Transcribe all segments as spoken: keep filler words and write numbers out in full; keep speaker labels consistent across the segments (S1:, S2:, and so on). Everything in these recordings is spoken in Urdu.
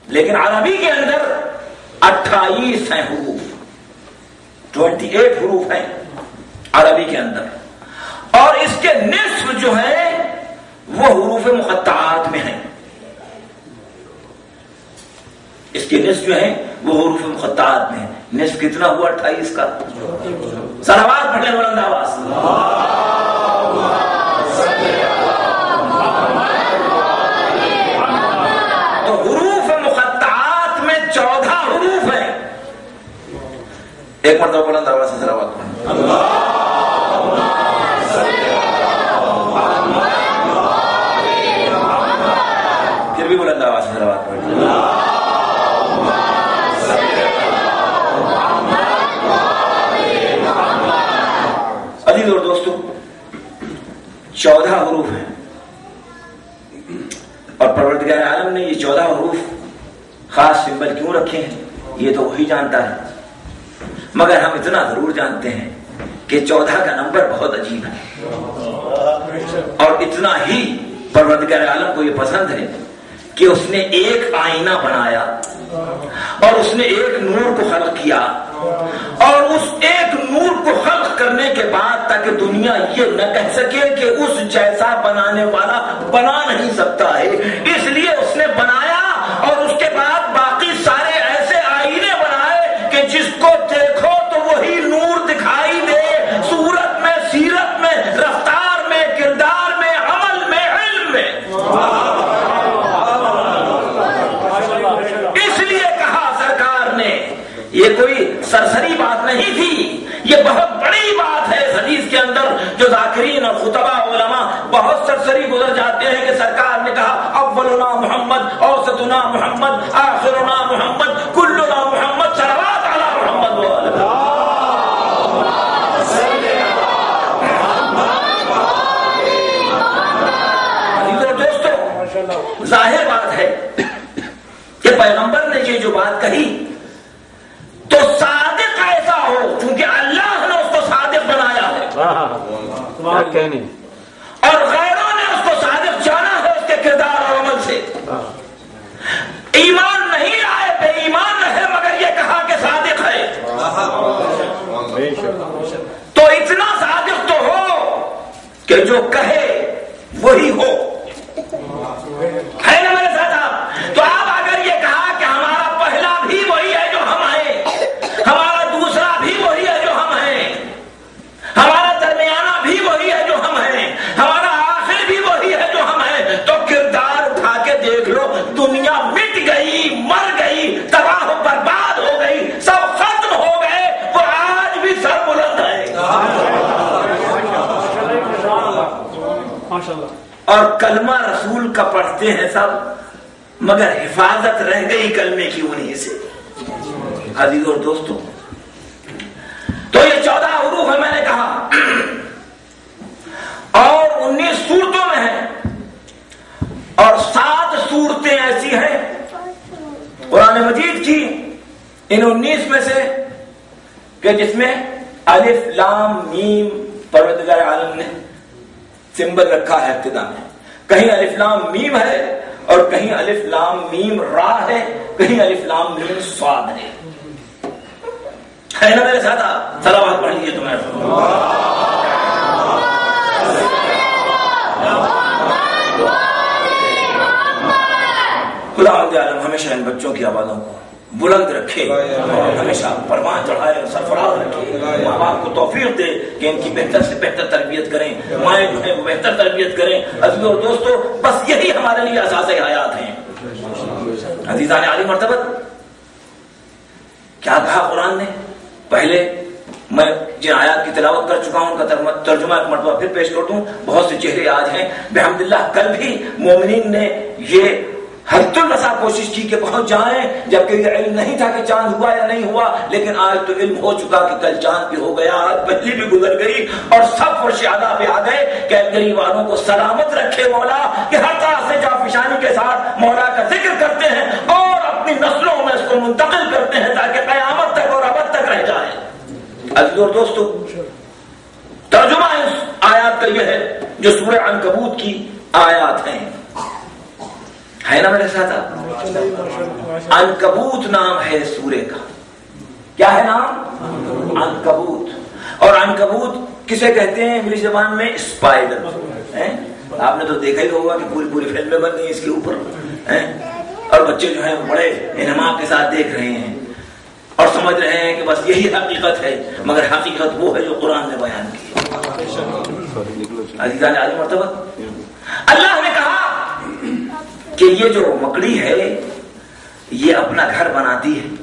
S1: لیکن عربی کے اندر اٹھائیس ہیں حروف، ٹوینٹی ایٹ حروف ہیں عربی کے اندر، اور اس کے نصف جو ہے وہ حروف مقطعات میں ہیں، اس کے نصف جو ہیں وہ حروف مقطعات میں ہیں۔ نصف کتنا ہوا اٹھائیس کا؟ صلوات پڑھیں بلند آواز۔ تو حروف مقطعات میں چودہ حروف ہیں، ایک مرتبہ بلند آواز سے صلوات پڑھیں۔ پھر بھی بلند آواز سے صلوات پڑھیں۔ عزیز اور دوستو، چودہ حروف ہیں، اور پروردگار عالم نے یہ چودہ حروف خاص سمبل کیوں رکھے ہیں یہ تو وہی جانتا ہے، مگر ہم اتنا ضرور جانتے ہیں کہ چودہ کا نمبر بہت عجیب ہے، اور اتنا ہی پروردگار عالم کو یہ پسند ہے کہ اس نے ایک آئینہ بنایا اور اس نے ایک نور کو خلق کیا، اور اس ایک نور کو خلق کرنے کے بعد تاکہ دنیا یہ نہ کہہ سکے کہ اس جیسا بنانے والا بنا نہیں سکتا ہے، اس لیے اس نے بنایا، اور اس کے بعد باقی سارے ایسے آئینے بنائے کہ جس کو دیکھو تو وہی نور دکھائی دے، صورت میں، سیرت میں، رفتار میں، کردار میں، عمل میں، علم میں۔ اس لیے کہا سرکار نے، یہ کوئی سرسری بات نہیں تھی، یہ بہت بڑی بات ہے اس حدیث کے اندر، جو ذاکرین اور خطبہ علماء بہت سرسری گزر جاتے ہیں کہ سرکار نے کہا اولنا محمد، اوسطنا محمد، آخرنا محمد، کلنا محمد، صلوات علی محمد و آلہ۔ دوستو، ظاہر بات ہے کہ پیغمبر نے یہ جو بات کہی تو صادق ایسا ہو، چونکہ اللہ نے اس کو صادق بنایا ہے، اور غیروں نے اس کو صادق جانا ہے اس کے کردار اور عمل سے۔ ایمان نہیں لائے، بے ایمان رہے، مگر یہ کہا کہ صادق ہے، تو اتنا صادق تو ہو کہ جو کہے وہی ہو، ہے نا میرے ساتھ آپ؟ تو آپ اگر یہ کہا کہ ہمارا پہلا بھی وہی ہے جو ہم ہیں، ہمارا دوسرا بھی وہی ہے جو ہم ہیں، ہمارا درمیانہ بھی وہی ہے جو ہم ہیں، ہمارا آخر بھی وہی ہے جو ہم ہیں، تو کردار اٹھا کے دیکھ لو، دنیا مٹ گئی، مر گئی، تباہ و برباد ہو گئی، سب ختم ہو گئے، وہ آج بھی سر بلند ہے، اور کلمہ رسول کا پڑھتے ہیں سب، مگر حفاظت رہ گئی کلمے کی انہیں سے۔ عزیز اور دوستو، تو یہ چودہ حروف ہے، میں نے کہا، اور انیس صورتوں میں ہیں، اور سات صورتیں ایسی ہیں قرآن مجید کی ان انیس میں سے کہ جس میں الف لام میم پروردگار عالم نے سمبل رکھا ہے ابتدا میں، کہیں الف لام میم ہے، اور کہیں الف لام میم را ہے، کہیں الف لام میم صاد ہے، ہے نا میرے ساتھ؟ صلوات پڑھ لیجیے تمہیں۔ خدا عالم ہمیشہ ان بچوں کی آوازوں کو بلند رکھے، ہمیشہ پروان چڑھائے اور سرفراز رکھے، ماں باپ کو توفیق دے کہ ان کی بہتر سے بہتر تربیت کریں، مائیں جو ہیں وہ بہتر تربیت کریں۔ عزیز اور دوستو، بس یہی ہمارے لیے اساس حیات ہیں۔ عزیزان عالی مرتبت، کیا کہا قرآن نے؟ پہلے میں جن آیات کی تلاوت کر چکا ہوں ان کا ترجمہ ایک مرتبہ پھر پیش کر دوں، بہت سے چہرے آج ہیں بحمداللہ۔ کل بھی مومنین نے یہ حد الوسع کوشش کی کہ پہنچ جائیں، جبکہ یہ علم نہیں تھا کہ چاند ہوا یا نہیں ہوا، لیکن آج تو علم ہو چکا کہ کل چاند بھی ہو گیا، آج پہلی بھی گزر گئی، اور سب فرش اعلیٰ پہ آ گئے کہ غریب والوں کو سلامت رکھے مولا، کہ ہر طرح سے جافشانی کے ساتھ مولا کا ذکر کرتے ہیں اور اپنی نسلوں میں اس کو منتقل کرتے ہیں تاکہ قیامت تک اور ابد تک رہ جائے۔ عزیز اور دوستو، ترجمہ اس آیات کا یہ ہے جو سورہ عنکبوت کی آیات ہیں، ہے نا میرے ساتھ؟ عنکبوت نام ہے سورے کا. کیا ہے نام؟ عنکبوت. اور عنکبوت کسے کہتے ہیں انگلش زبان میں؟ اسپائڈر. آپ نے تو دیکھا ہی ہوگا کہ پوری پوری فلمیں بن گئی اس کے اوپر، اور بچے جو ہیں بڑے انہمام کے ساتھ دیکھ رہے ہیں اور سمجھ رہے ہیں کہ بس یہی حقیقت ہے، مگر حقیقت وہ ہے جو قرآن نے بیان کی. عزیزان عالی مرتبہ، اللہ نے کہا کہ یہ جو مکڑی ہے یہ اپنا گھر بناتی ہے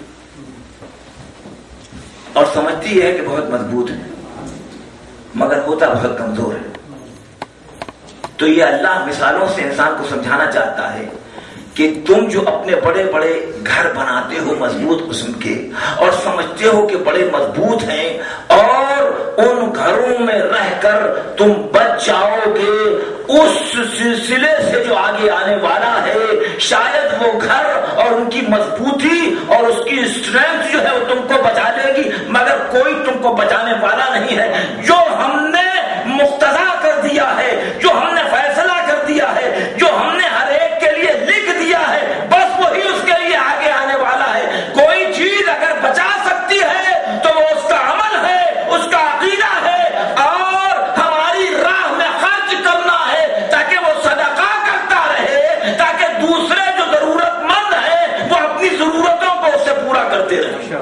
S1: اور سمجھتی ہے کہ بہت مضبوط ہے، مگر ہوتا بہت کمزور ہے. تو یہ اللہ مثالوں سے انسان کو سمجھانا چاہتا ہے کہ تم جو اپنے بڑے بڑے گھر بناتے ہو مضبوط قسم کے اور سمجھتے ہو کہ بڑے مضبوط ہیں، اور ان گھروں میں رہ کر تم بچ جاؤ گے اس سلسلے سے جو آگے آنے والا ہے، شاید وہ گھر اور ان کی مضبوطی اور اس کی اسٹرینتھ جو ہے وہ تم کو بچا لے گی، مگر کوئی تم کو بچانے والا نہیں ہے. جو ہم نے مقتضا کر دیا ہے، جو ہم نے فیصلہ کر دیا ہے، جو ہم نے ہر ایک کے لیے لکھ دیا ہے، بس وہی اس کے لیے آگے آنے والا ہے. کوئی چیز اگر بچا سکتی ہے تو وہ اس کا عمل ہے، اس کا عقیدہ ہے، اور ہماری راہ میں خرچ کرنا ہے تاکہ وہ صدقہ کرتا رہے، تاکہ دوسرے جو ضرورت مند ہیں وہ اپنی ضرورتوں کو اس سے پورا کرتے رہے.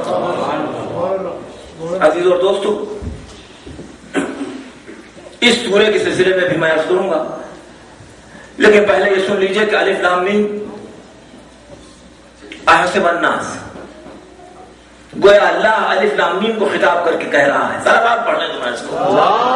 S1: عزیز اور دوستو، اس سورے کے سلسلے میں بھی میں عرض کروں گا، لیکن پہلے یہ سن لیجئے کہ الف لام میم احسب الناس، گویا اللہ الف لام میم کو خطاب کر کے کہہ رہا ہے. ذرا بات پڑھ لیں تو میں اس کو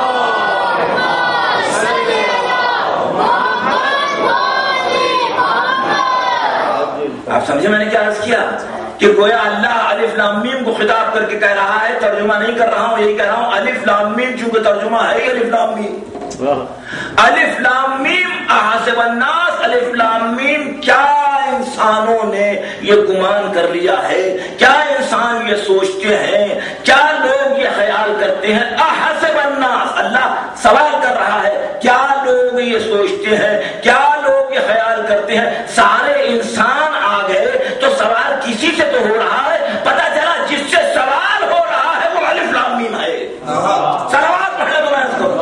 S1: آپ سمجھے میں نے کیا عرض کیا کہ گویا اللہ الف لام میم کو خطاب کر کے کہہ رہا ہے. ترجمہ نہیں کر رہا ہوں، یہی کہہ رہا ہوں الف لام میم، چونکہ ترجمہ ہے ہی الف لام میم. الف لام میم احسب الناس، الف لام میم، کیا انسانوں نے یہ گمان کر لیا ہے، کیا انسان یہ سوچتے ہیں، کیا لوگ یہ خیال کرتے ہیں. احسب الناس، اللہ سوال کر رہا ہے، کیا لوگ یہ سوچتے ہیں، کیا لوگ یہ خیال کرتے ہیں. سارے انسان آ گئے تو سوال کسی سے تو ہو رہا ہے. پتہ چلا جس سے سوال ہو رہا ہے وہ الف لام میم ہے. سلوات پڑھنے دو میں اس کو.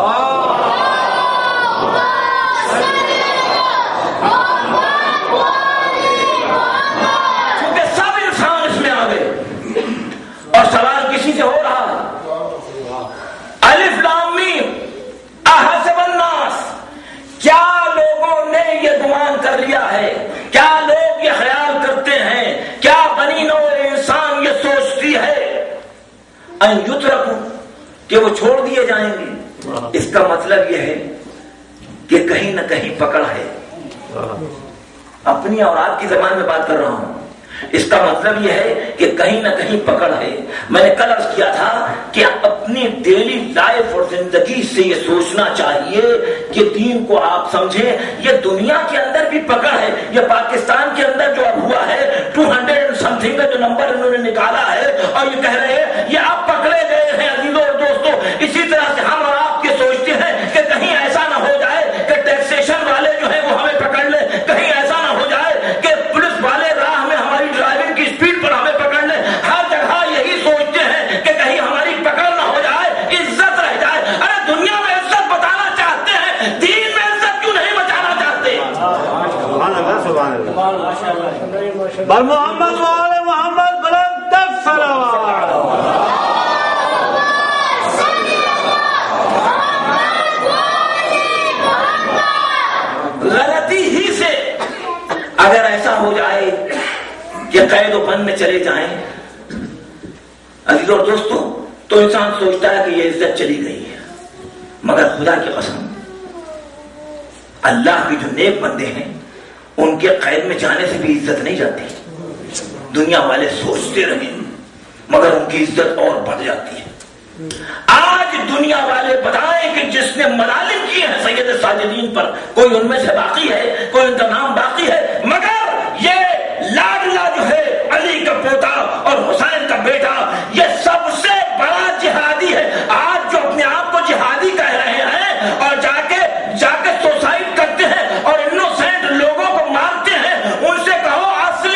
S1: اور سوال کسی سے ہو رہا ہے. الف لام میم احسب الناس، کیا لوگوں نے یہ گمان کر لیا ہے، کیا لوگ یہ خیال کرتے ہیں، کیا بنی نوع انسان یہ سوچتی ہے ان یترکوا، کہ وہ چھوڑ دیے جائیں گے. اس کا مطلب یہ ہے کہ کہیں نہ کہیں پکڑ ہے. اپنی اور آپ کی زبان میں بات کر رہا ہوں. اس کا مطلب یہ ہے کہ کہیں نہ کہیں پکڑ ہے. میں نے کل عرض کیا تھا کہ اپنی ڈیلی لائف اور زندگی سے یہ سوچنا چاہیے کہ دین کو آپ سمجھیں. یہ دنیا کے اندر بھی پکڑ ہے. یہ پاکستان کے اندر جو اب ہوا ہے ٹو ہنڈریڈ سم تھنگ کا جو نمبر انہوں نے نکالا ہے اور یہ کہہ رہے ہیں یہ آپ پکڑے گئے ہیں. عزیزوں اور دوستوں، اسی طرح سے ہم اور آپ یہ سوچتے ہیں کہ کہیں ایسا نہ ہو جائے کہ ٹیکسیشن والے جو ہیں وہ ہمیں پکڑ لیں، کہیں ایسا نہ ہو جائے کہ پولیس والے راہ میں ہماری ڈرائیونگ کی اسپیڈ پر ہمیں پکڑ لیں. ہر جگہ یہی سوچتے ہیں کہ کہیں ہماری پکڑ نہ ہو جائے، عزت رہ جائے. ارے دنیا میں عزت بتانا چاہتے ہیں، دین میں عزت کیوں نہیں بچانا چاہتے؟ سبحان اللہ، سبحان اللہ. بر محمد وآل محمد بلند الصلوات. غلطی ہی سے اگر ایسا ہو جائے کہ قید و بند میں چلے جائیں عزیز اور دوستوں، تو انسان سوچتا ہے کہ یہ عزت چلی گئی ہے. مگر خدا کی قسم، اللہ کے جو نیک بندے ہیں ان کے قید میں جانے سے بھی عزت نہیں جاتی. دنیا والے سوچتے رہیں مگر ان کی عزت اور بڑھ جاتی ہے. آج دنیا والے بتائیں کہ جس نے مظالم کیے ہیں سید ساجدین پر، کوئی ان میں سے باقی ہے؟ کوئی ان کا نام باقی ہے؟ مگر یہ لاڈلا جو ہے علی کا پوتا اور حسین کا بیٹا، یہ سب سے بڑا جہادی ہے. آج جو اپنے آپ کو جہادی کہہ رہے ہیں اور جا کے جا کے سوسائڈ کرتے ہیں اور انوسینٹ لوگوں کو مارتے ہیں، ان سے کہو اصل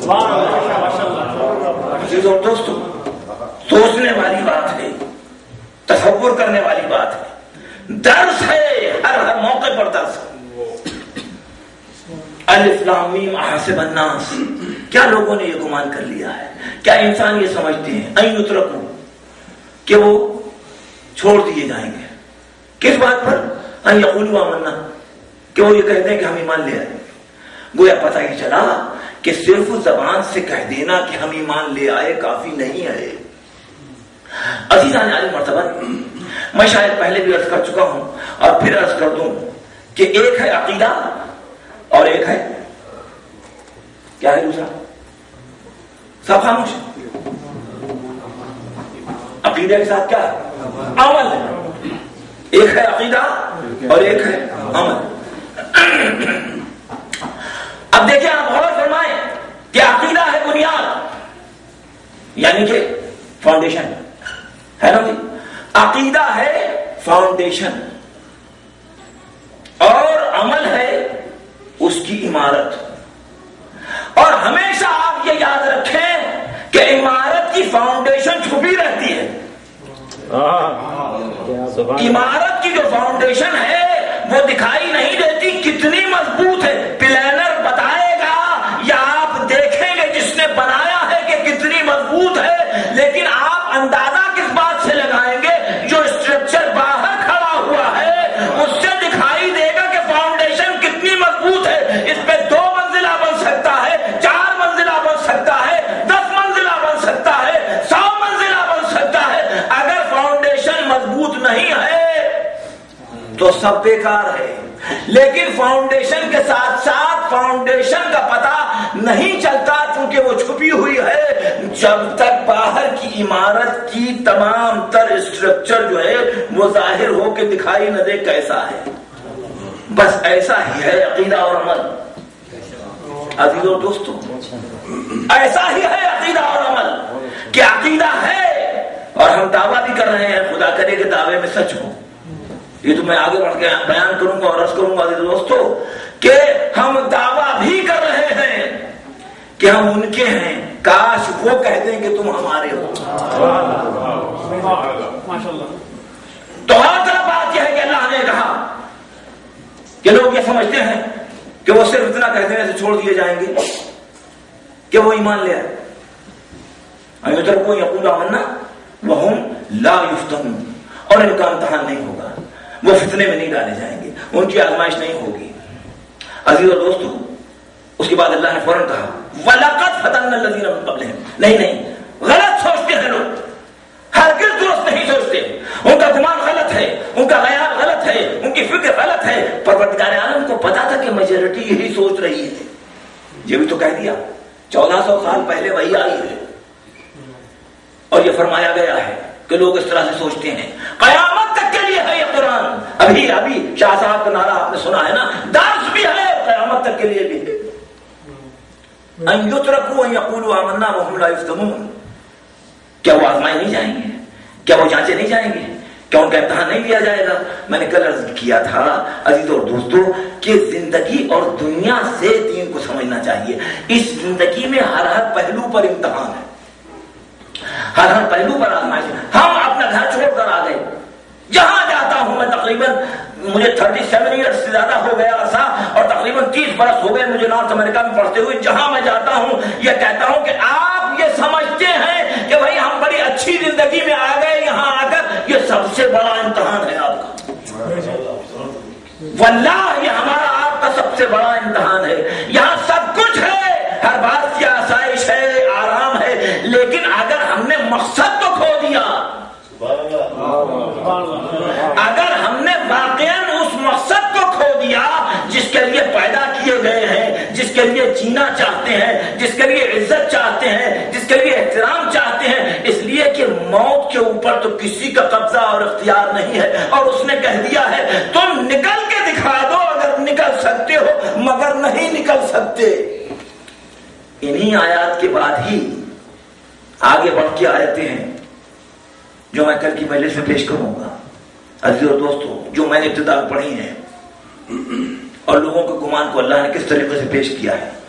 S1: اور دوستوں سوچنے والی بات ہے، تصور کرنے والی بات ہے، درس ہے، ہر ہر موقع پر درس ہے۔ الف لام میم احسب الناس، کیا لوگوں نے یہ گمان کر لیا ہے، کیا انسان یہ سمجھتے ہیں ان یترکوا کہ وہ چھوڑ دیے جائیں گے؟ کس بات پر؟ ان یقولوا آمنا، کہ وہ یہ کہتے ہیں کہ ہم ایمان لے آئے۔ گویا پتہ ہی چلا کہ صرف زبان سے کہہ دینا کہ ہم ایمان لے آئے کافی نہیں ہے۔ عزیزان علی مرتبہ، میں شاید پہلے بھی عرض کر چکا ہوں اور پھر عرض کر دوں کہ ایک ہے عقیدہ اور ایک ہے کیا ہے دوسرا؟ سب خاموش۔ عقیدہ کے ساتھ کیا ہے؟ عمل ہے۔ ایک ہے عقیدہ اور ایک ہے عمل۔ اب دیکھیں، آپ غور فرمائیں کہ عقیدہ ہے بنیاد، یعنی کہ فاؤنڈیشن ہے نا جی، عقیدہ ہے فاؤنڈیشن، اور عمل ہے اس کی عمارت۔ اور ہمیشہ آپ یہ یاد رکھیں کہ عمارت کی فاؤنڈیشن چھپی رہتی ہے۔ عمارت کی جو فاؤنڈیشن ہے وہ دکھائی نہیں دیتی کتنی مضبوط ہے، پلانر بتائے گا یا آپ دیکھیں گے جس نے بنایا ہے کہ کتنی مضبوط ہے، لیکن آپ اندازہ کس بات سے لگائیں گے؟ جو اسٹرکچر باہر کھڑا ہوا ہے اس سے دکھائی دے گا کہ فاؤنڈیشن کتنی مضبوط ہے۔ اس پہ دو منزلہ بن سکتا ہے، چار منزلہ بن سکتا ہے، دس منزلہ بن سکتا ہے، سو منزلہ بن سکتا ہے۔ اگر فاؤنڈیشن مضبوط نہیں ہے تو سب بیکار ہے۔ لیکن فاؤنڈیشن کے ساتھ ساتھ فاؤنڈیشن کا پتہ نہیں چلتا کیونکہ وہ چھپی ہوئی ہے جب تک باہر کی عمارت کی تمام تر اسٹرکچر جو ہے وہ ظاہر ہو کے دکھائی نہ دے کیسا ہے۔ بس ایسا ہی ہے عقیدہ اور عمل۔ عزیزو دوستو، ایسا ہی ہے عقیدہ اور عمل کہ عقیدہ ہے اور ہم دعویٰ بھی کر رہے ہیں، خدا کرے کہ دعوے میں سچ ہو۔ یہ تو میں آگے بڑھ کے بیان کروں گا اور عرض کروں گا عزیز دوستو کہ ہم دعویٰ بھی کر رہے ہیں کہ ہم ان کے ہیں، کاش وہ کہتے ہیں کہ تم ہمارے ہو۔ تو ہر طرف بات یہ ہے کہ اللہ نے کہا کہ لوگ یہ سمجھتے ہیں کہ وہ صرف اتنا کہہ دینے سے چھوڑ دیے جائیں گے کہ وہ ایمان لے آئے۔ ایترکوا یقولوا آمنا وہم لا یفتنون، اور ان کا امتحان نہیں ہوگا، وہ فتنے میں نہیں ڈالے جائیں گے، ان کی آزمائش نہیں ہوگی۔ عزیز اور دوستو، اس کے بعد اللہ نے فوراً کہا وَلَقَدْ فَتَنَّا الَّذِينَ مِن قَبْلِهِمْ، نہیں نہیں، غلط سوچتے ہیں لوگ، ہرگز درست نہیں سوچتے، ان کا گمان غلط ہے، ان کا خیال غلط ہے، ان کی فکر غلط ہے۔ پروردگار عالم کو پتا تھا کہ میجورٹی یہی سوچ رہی ہے، یہ بھی تو کہہ دیا چودہ سو سال پہلے وہی آئی ہے اور یہ فرمایا گیا ہے کہ لوگ اس طرح سے سوچتے ہیں۔ قیامت تک کے لیے ہے یہ قرآن۔ ابھی ابھی شاہ صاحب کا نعرہ آپ نے سنا ہے نا، درس بھی ہے، قیامت تک کے لیے بھی ہے۔ ان یترکوا ان یقولوا آمنا وہم لا یفتنون، کیا وہ آزمائے نہیں جائیں گے؟ کیا وہ جانچے نہیں جائیں گے؟ کیا ان کا امتحان نہیں لیا جائے گا؟ میں نے کل عرض کیا تھا عزیز اور دوستو کہ زندگی اور دنیا سے دین کو سمجھنا چاہیے۔ اس زندگی میں ہر ہر پہلو پر امتحان ہے، ہر ہر پہلو پر آزمائش ہے۔ ہم اپنا گھر چھوڑ کر آ گئے، جہاں جاتا ہوں میں تقریباً مجھے تھرٹی سیون ایئرس سے زیادہ ہو گیا عرصہ اور تقریباً تیس برس ہو گئے مجھے نارتھ امریکہ میں پڑھتے ہوئے۔ جہاں میں جاتا ہوں یہ کہتا ہوں کہ آپ یہ سمجھتے ہیں کہ بھائی ہم بڑی اچھی زندگی میں آ گئے، یہاں آ کر یہ سب سے بڑا امتحان ہے آپ کا۔ واللہ یہ ہمارا آپ کا سب سے بڑا امتحان ہے۔ یہاں سب کچھ ہے، ہر بات کی آسائش ہے، آرام ہے، لیکن اگر ہم نے مقصد تو کھو دیا، اگر ہم نے واقعاً اس مقصد کو کھو دیا جس کے لیے پیدا کیے گئے ہیں، جس کے لیے جینا چاہتے ہیں، جس کے لیے عزت چاہتے ہیں، جس کے لیے احترام چاہتے ہیں، اس لیے کہ موت کے اوپر تو کسی کا قبضہ اور اختیار نہیں ہے، اور اس نے کہہ دیا ہے تم نکل کے دکھا دو اگر نکل سکتے ہو، مگر نہیں نکل سکتے۔ انہی آیات کے بعد ہی آگے بڑھ کے آیتیں ہیں جو میں کل کی مجلس میں پیش کروں گا۔ عزیز اور دوستو، جو میں نے ابتدا پڑھی ہیں اور لوگوں کے گمان کو اللہ نے کس طریقے سے پیش کیا ہے،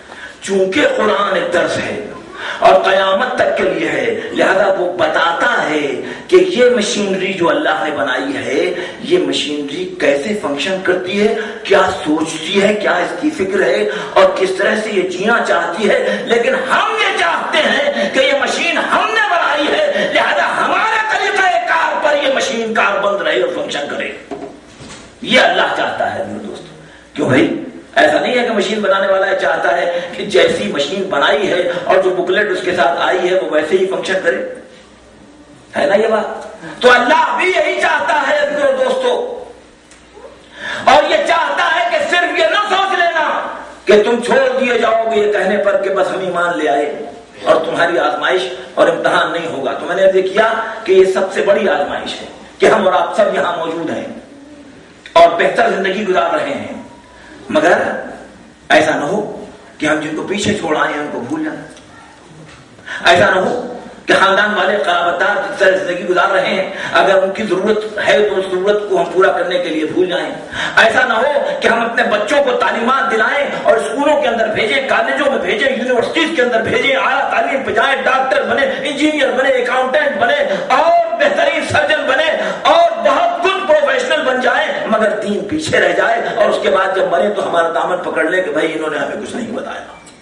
S1: چونکہ قرآن ایک درس ہے اور قیامت تک کے لیے ہے، لہذا وہ بتاتا ہے کہ یہ مشینری جو اللہ نے بنائی ہے، یہ مشینری کیسے فنکشن کرتی ہے، کیا سوچتی ہے، کیا اس کی فکر ہے اور کس طرح سے یہ جینا چاہتی ہے. لیکن ہم یہ چاہتے ہیں کہ یہ مشین ہم نے بنائی ہے، لہذا ہمارے طریقہ کار پر یہ مشین کار بند رہے اور فنکشن کرے. یہ اللہ چاہتا ہے میرے دوست. کیوں بھائی؟ ایسا نہیں ہے کہ مشین بنانے والا چاہتا ہے کہ جیسی مشین بنائی ہے اور جو بکلیٹ اس کے ساتھ آئی ہے وہ ویسے ہی فنکشن کرے، ہے نا یہ بات؟ تو اللہ بھی یہی چاہتا ہے میرے دوستو. اور یہ چاہتا ہے کہ صرف یہ نہ سوچ لینا کہ تم چھوڑ دیے جاؤ گے یہ کہنے پر کہ بس ہم ایمان لے آئے اور تمہاری آزمائش اور امتحان نہیں ہوگا. تو میں نے عرض کیا کہ یہ سب سے بڑی آزمائش ہے کہ ہم اور آپ سب یہاں موجود ہیں اور بہتر زندگی گزار رہے ہیں، مگر ایسا نہ ہو کہ ہم جن کو پیچھے چھوڑ آئے ہیں ان کو بھول جائیں. ایسا نہ ہو کہ خاندان والے قرابتدار جس طرح زندگی گزار رہے ہیں اگر ان کی ضرورت ہے تو اس ضرورت کو ہم پورا کرنے کے لیے بھول جائیں. ایسا نہ ہو کہ ہم اپنے بچوں کو تعلیمات دلائیں اور اسکولوں کے اندر بھیجیں، کالجوں میں بھیجیں، یونیورسٹیز کے اندر بھیجیں، اعلیٰ تعلیم پہ جائیں، ڈاکٹر بنے، انجینئر بنے، اکاؤنٹنٹ بنے اور بہترین سرجن بنے اور بہت کچھ پروفیشنل بن جائیں، مگر دین پیچھے رہ جائے اور اس کے بعد جب مرے تو ہمارا دامن پکڑ لے کہ بھائی انہوں نے ہمیں کچھ نہیں بتایا.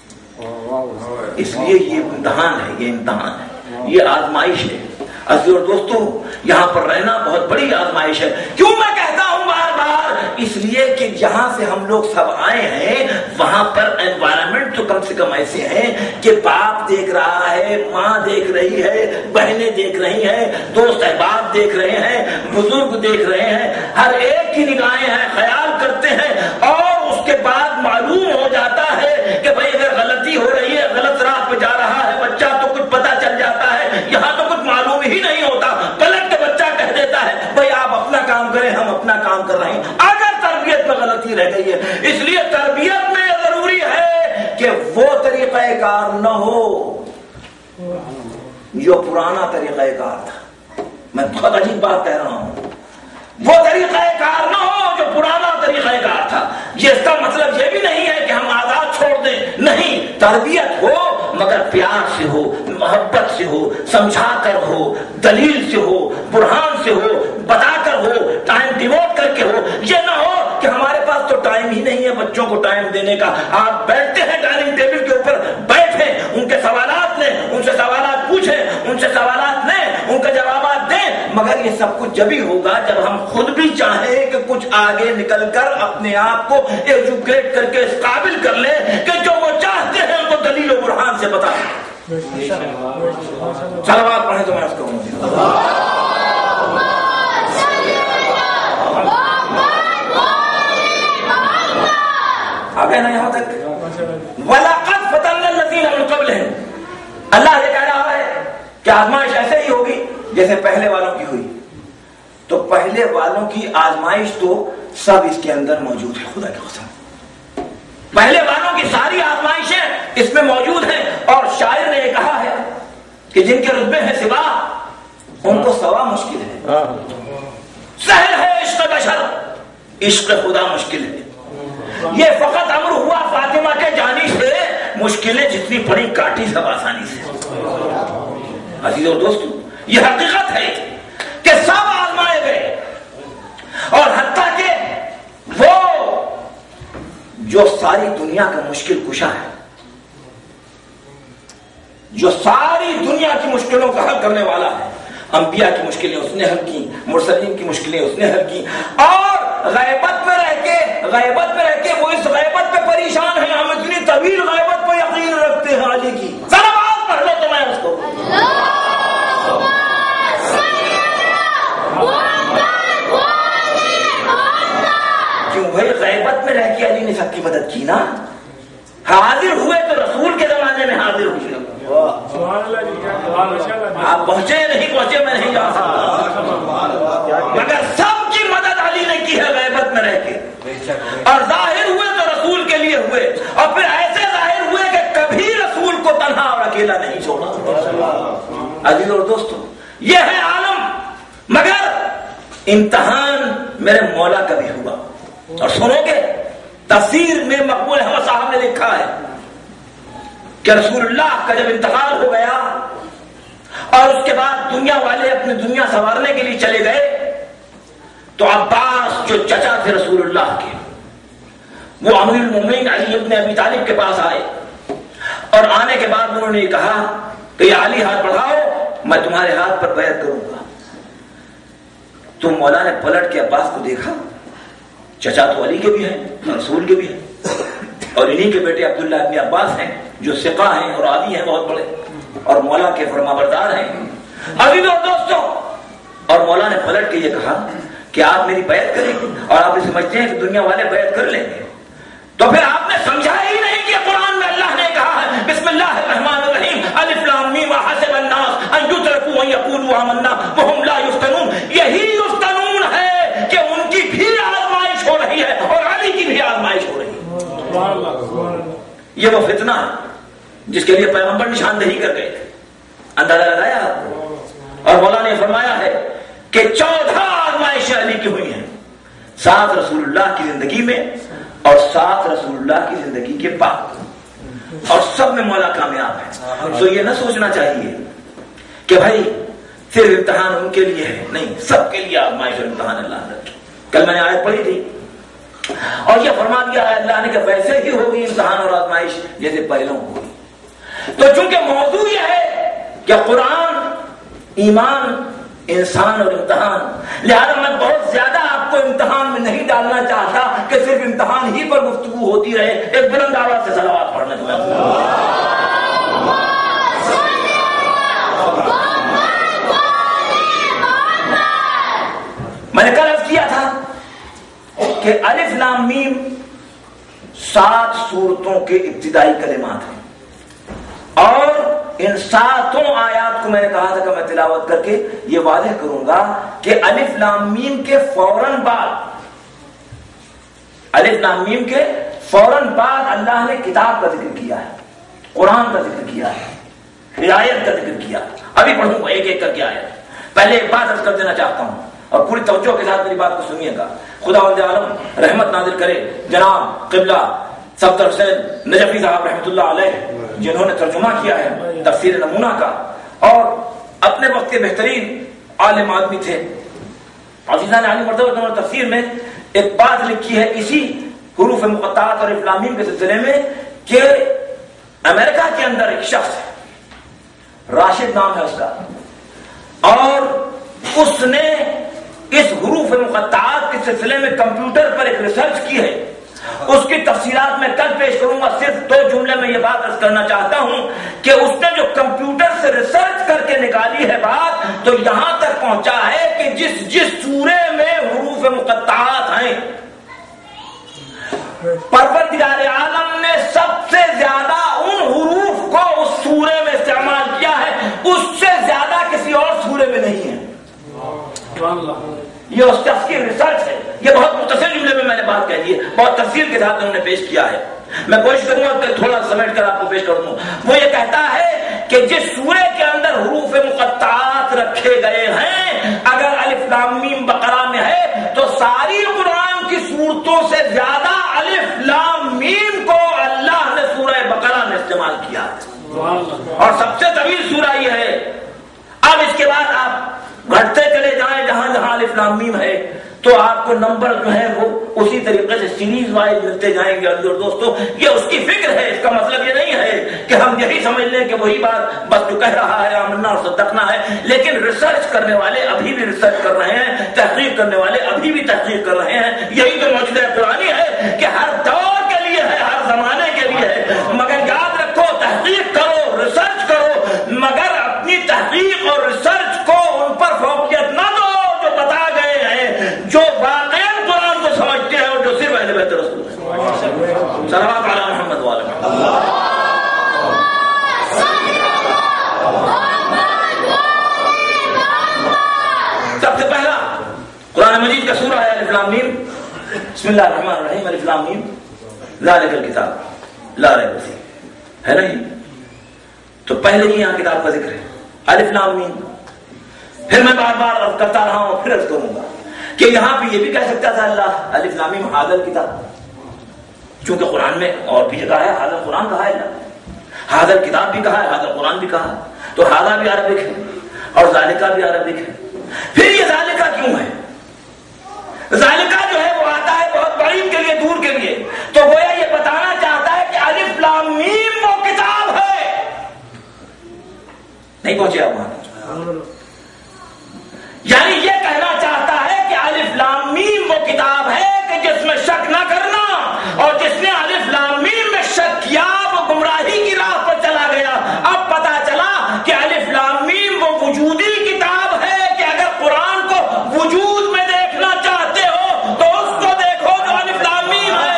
S1: اس لیے یہ امتحان ہے، یہ امتحان ہے، یہ آزمائش ہے. عزیز اور دوستو، یہاں پر رہنا بہت بڑی آزمائش ہے. کیوں میں کہتا ہوں بار بار؟ اس لیے کہ جہاں سے ہم لوگ سب آئے ہیں وہاں پر انوائرمنٹ تو کم سے کم ایسے ہیں کہ باپ دیکھ رہا ہے، ماں دیکھ رہی ہے، بہنیں دیکھ رہی ہیں، دوست احباب دیکھ رہے ہیں، بزرگ دیکھ رہے ہیں، ہر ایک کی نگاہیں ہیں، خیال کرتے ہیں اور اس کے بعد معلوم ہو جاتا ہے کہ بھائی اگر غلطی ہو رہی ہے، غلط راہ پہ جا رہا ہے بچہ تو کچھ پتا چل جاتا ہے. یہاں تو کچھ معلوم ہی نہیں ہوتا، پلٹ کے بچہ کہہ دیتا ہے بھائی آپ اپنا کام کریں، ہم اپنا کام کر رہے ہیں. اگر تربیت میں غلطی رہ گئی ہے، اس لیے تربیت میں یہ ضروری ہے کہ وہ طریقہ کار نہ ہو جو پرانا طریقہ کار تھا. میں بہت عجیب بات کہہ رہا ہوں، وہ طریقہ کار نہ ہو جو پرانا طریقہ کار تھا. یہ اس کا مطلب یہ بھی نہیں ہے کہ ہم آزاد چھوڑ دیں، نہیں. تربیت ہو مگر پیار سے ہو، محبت سے ہو، سمجھا کر ہو، دلیل سے ہو، برہان سے ہو، بتا کر ہو، ٹائم ڈیوٹ کر کے ہو. یہ نہ ہو کہ ہمارے پاس تو ٹائم ہی نہیں ہے بچوں کو ٹائم دینے کا. آپ بیٹھتے ہیں ڈائننگ ٹیبل کے اوپر، بیٹھیں، ان کے سوالات لیں، ان سے سوالات پوچھیں، ان سے سوالات لیں، ان کے جوابات دیں. مگر یہ سب کچھ جبھی ہوگا جب ہم خود بھی چاہیں کہ کچھ آگے نکل کر اپنے آپ کو ایجوکیٹ کر کے اس قابل کر لیں کہ جو وہ چاہتے ہیں ان کو دلیل و برہان سے بتا دیں. صلوات پڑھیں تو میں اس کو آگے نا یہاں تک وَلَقَدْ فَتَنَّا الَّذِينَ مِن قَبْلِهِمْ. اللہ یہ کہہ رہا ہے کہ آزمائش ایسے ہی ہوگی جیسے پہلے والوں کی ہوئی. تو پہلے والوں کی آزمائش تو سب اس کے اندر موجود ہے. خدا کی قسم پہلے والوں کی ساری آزمائشیں اس میں موجود ہیں. اور شاعر نے یہ کہا ہے کہ جن کے رتبے ہیں سوا ان کو سوا مشکل ہے. سہل ہے عشق بشر، عشق خدا مشکل ہے. یہ فقط امر ہوا فاطمہ کے جانی سے، مشکلیں جتنی پڑی کاٹی سب آسانی سے. عزیز اور دوستو، یہ حقیقت ہے کہ سب آزمائے گئے اور حتیٰ کہ وہ جو ساری دنیا کا مشکل کشا ہے، جو ساری دنیا کی مشکلوں کا حل کرنے والا ہے، انبیاء کی مشکلیں اس نے حل کی، مرسلین کی مشکلیں اس نے حل کی. اور غیبت میں رہ کے غیبت میں رہ کے وہ اس غیبت پہ پریشان ہیں. ہم اتنی طویل غیبت پہ یقین رکھتے ہیں علی کی. ذرا بات پڑھ لو تو میں اس کو کیوں بھائی غیبت میں رہ کے علی نے سب کی مدد کی نا. حاضر ہوئے تو رسول کے زمانے میں حاضر ہوئے. آپ پہنچے نہیں پہنچے میں نہیں جا سکتا، مگر سب کی مدد علی نے کی ہے غیبت میں رہ کے. اور ظاہر ہوئے تو رسول کے لیے ہوئے، اور پھر ایسے ظاہر ہوئے کہ کبھی رسول کو تنہا اور اکیلا نہیں چھوڑا. عزیز اور دوستو، یہ ہے عالم. مگر امتحان میرے مولا کا بھی ہوا. اور سنو گے تفسیر میں مقبول احمد صاحب نے لکھا ہے کہ رسول اللہ کا جب انتقال ہو گیا اور اس کے بعد دنیا والے اپنی دنیا سنوارنے کے لیے چلے گئے تو عباس جو چچا تھے رسول اللہ کے وہ امیر المومنین علی ابن ابی طالب کے پاس آئے اور آنے کے بعد انہوں نے یہ کہا کہ یا علی ہاتھ بڑھاؤ میں تمہارے ہاتھ پر بیعت کروں گا. تو مولا نے پلٹ کے عباس کو دیکھا, چچا تو علی کے بھی ہیں رسول کے بھی ہیں اور انہی کے بیٹے عبداللہ ابن عباس ہیں جو ثقہ ہیں اور عادی ہیں بہت بڑے اور مولا کے فرمانبردار ہیں. عزیزو دوستوں, اور مولا نے پلٹ کے یہ کہا کہ آپ میری بیعت کریں اور آپ یہ سمجھتے ہیں کہ دنیا والے بیعت کر لیں گے تو پھر آپ نے سمجھا ہی نہیں کہ قرآن میں اللہ نے کہا ہے بسم اللہ الرحمن الرحیم الف لام میم حسب الناس ان یترکوا ان یقولوا آمنا وهم لا یفتنون. یہی یفتنون ہے کہ ان کی بھی آزمائش ہو رہی ہے اور علی کی بھی آزمائش ہو رہی ہے. یہ وہ فتنہ ہے جس کے لیے پیغمبر نشاندہی کر گئے تھے. اندازہ لگایا آپ کو؟ اور مولا نے فرمایا ہے کہ چودہ آزمائشیں علی کی ہوئی ہیں, سات رسول اللہ کی زندگی میں اور سات رسول اللہ کی زندگی کے بعد, اور سب میں مولا کامیاب ہے. تو یہ نہ سوچنا چاہیے کہ بھائی صرف امتحان ان کے لیے ہے, نہیں, سب کے لیے آزمائش اور امتحان اللہ نے رکھی. کل میں نے آیت پڑھی تھی اور یہ فرما دیا ہے اللہ نے کہ ویسے ہی ہوگی امتحان اور آزمائش جیسے پہلوں ہوئی. تو چونکہ موضوع یہ ہے کہ قرآن, ایمان, انسان اور امتحان, لہذا میں بہت زیادہ آپ کو امتحان میں نہیں ڈالنا چاہتا کہ صرف امتحان ہی پر گفتگو ہوتی رہے. ایک بلند آواز سے صلوات پڑھنے کو میں نے کل عرض کیا تھا کہ الف لام میم سات سورتوں کے ابتدائی کلمات ہیں اور ان ساتوں آیات کو میں نے کہا تھا کہ میں تلاوت کر کے یہ واضح کروں گا کہ الف لام میم کے فوراً بعد الف لام میم کے فوراً بعد اللہ نے کتاب کا ذکر کیا ہے, قرآن کا ذکر کیا ہے, ہدایت کا ذکر کیا. ابھی پڑھوں گا ایک ایک کر کے آیت. پہلے ایک بات عرض کر دینا چاہتا ہوں اور پوری توجہ کے ساتھ میری بات کو سنیے گا. خداوند عالم رحمت نازل کرے جناب قبلہ صفدر حسین نجفی صاحب رحمۃ اللہ علیہ جنہوں نے ترجمہ کیا ہے تفسیر نمونہ کا اور اپنے وقت کے بہترین عالم آدمی تھے. عزیزان علی مرتبہ تفسیر میں ایک بات لکھی ہے اسی حروف مقطعات اور الف لام میم کے سلسلے میں کہ امریکہ کے اندر ایک شخص ہے, راشد نام ہے اس کا, اور اس نے اس حروف مقطعات کے سلسلے میں کمپیوٹر پر ایک ریسرچ کی ہے. اس کی تفصیلات میں کل پیش کروں گا. صرف دو جملے میں یہ بات عرض کرنا چاہتا ہوں کہ اس نے جو کمپیوٹر سے ریسرچ کر کے نکالی ہے بات تو یہاں تک پہنچا ہے کہ جس جس سورے میں حروف مقطعات ہیں پروردگار عالم نے سب سے زیادہ ان حروف کو اس سورے میں استعمال کیا ہے, اس سے زیادہ کسی اور سورے میں نہیں ہے. یہ اس شخص کی ریسرچ ہے. یہ بہت مختصر جملے میں میں نے بات کہہ دی ہے, بہت تفصیل کے ساتھ انہوں نے پیش کیا ہے. میں کوشش کروں گا کہ تھوڑا سمیٹ کر آپ کو پیش کر دوں. وہ یہ کہتا ہے کہ جس سورے کے اندر حروف مقطعات رکھے گئے ہیں اگر الف لام میم بقرہ میں ہے تو ساری قرآن کی صورتوں سے زیادہ الف لام میم کو اللہ نے سورہ بقرہ میں استعمال کیا اور سب سے طویل سورہ یہ ہے. اب اس کے بعد آپ گھٹتے چلے جائیں جہاں جہاں الف لام میم ہے تو آپ کو نمبر جو ہے وہ اسی طریقے سے سیریز وائز ملتے جائیں گے. اور دوستوں یہ اس کی فکر ہے, اس کا مطلب یہ نہیں ہے کہ ہم یہی سمجھ لیں کہ وہی بات بس جو کہہ رہا ہے آمنا اور صدقنا ہے. لیکن ریسرچ کرنے والے ابھی بھی ریسرچ کر رہے ہیں, تحقیق کرنے والے ابھی بھی تحقیق کر رہے ہیں. یہی تو معجزہ قرآنی ہے کہ ہر دور کے لیے ہے, ہر زمانے کے لیے ہے. مگر یاد رکھو تحقیق کرو, ریسرچ کرو, مگر اپنی تحقیق اور ریسرچ کو ان پر فوقیت نہ دو جو بتا گئے ہیں, جو واقعاً قرآن کو سمجھتے ہیں اور جو صرف اہل بیت رسول ہیں. صلوات علی محمد و آل محمد. سب سے پہلا قرآن مجید کا سورہ ہے الف لام میم. بسم اللہ الرحمن الرحیم. الف لام میم ذالک الکتاب لا ریب فیہ, ہے نہیں؟ تو پہلے ہی یہاں کتاب کا ذکر ہے الف لام میم. پھر میں بار بار عرض کرتا رہا ہوں, پھر عرض کروں گا کہ یہاں پہ یہ بھی کہہ سکتا تھا اللہ الف لام میم ھذا الکتاب, چونکہ قرآن میں اور بھی جگہ ہے ھذا قرآن کہا ہے اللہ. हादल किताब भी कहा है, हादल कुरान भी कहा, तो हादा भी अरबिक है और ज़ालिका भी अरबिक है। फिर ये ज़ालिका क्यों है? ज़ालिका जो है वो आता है बहुत करीब के लिए, दूर के लिए, तो गोया ये बताना चाहता है कि अलिफ लाम मीम वो किताब है। नहीं पहुंचे आप वहां? यानी ये कहना चाहता है कि अलिफ लाम मीम वो किताब है कि जिसमें शक ना करना, और जिसने अलिफ लाम मीम में शक किया वो गुमराही की राह पर चला गया। अब पता चला कि अलिफ लाम मीम वो वजूदी किताब है कि अगर कुरान को वजूद में देखना चाहते हो तो उसको देखो जो अलिफ लाम मीम है।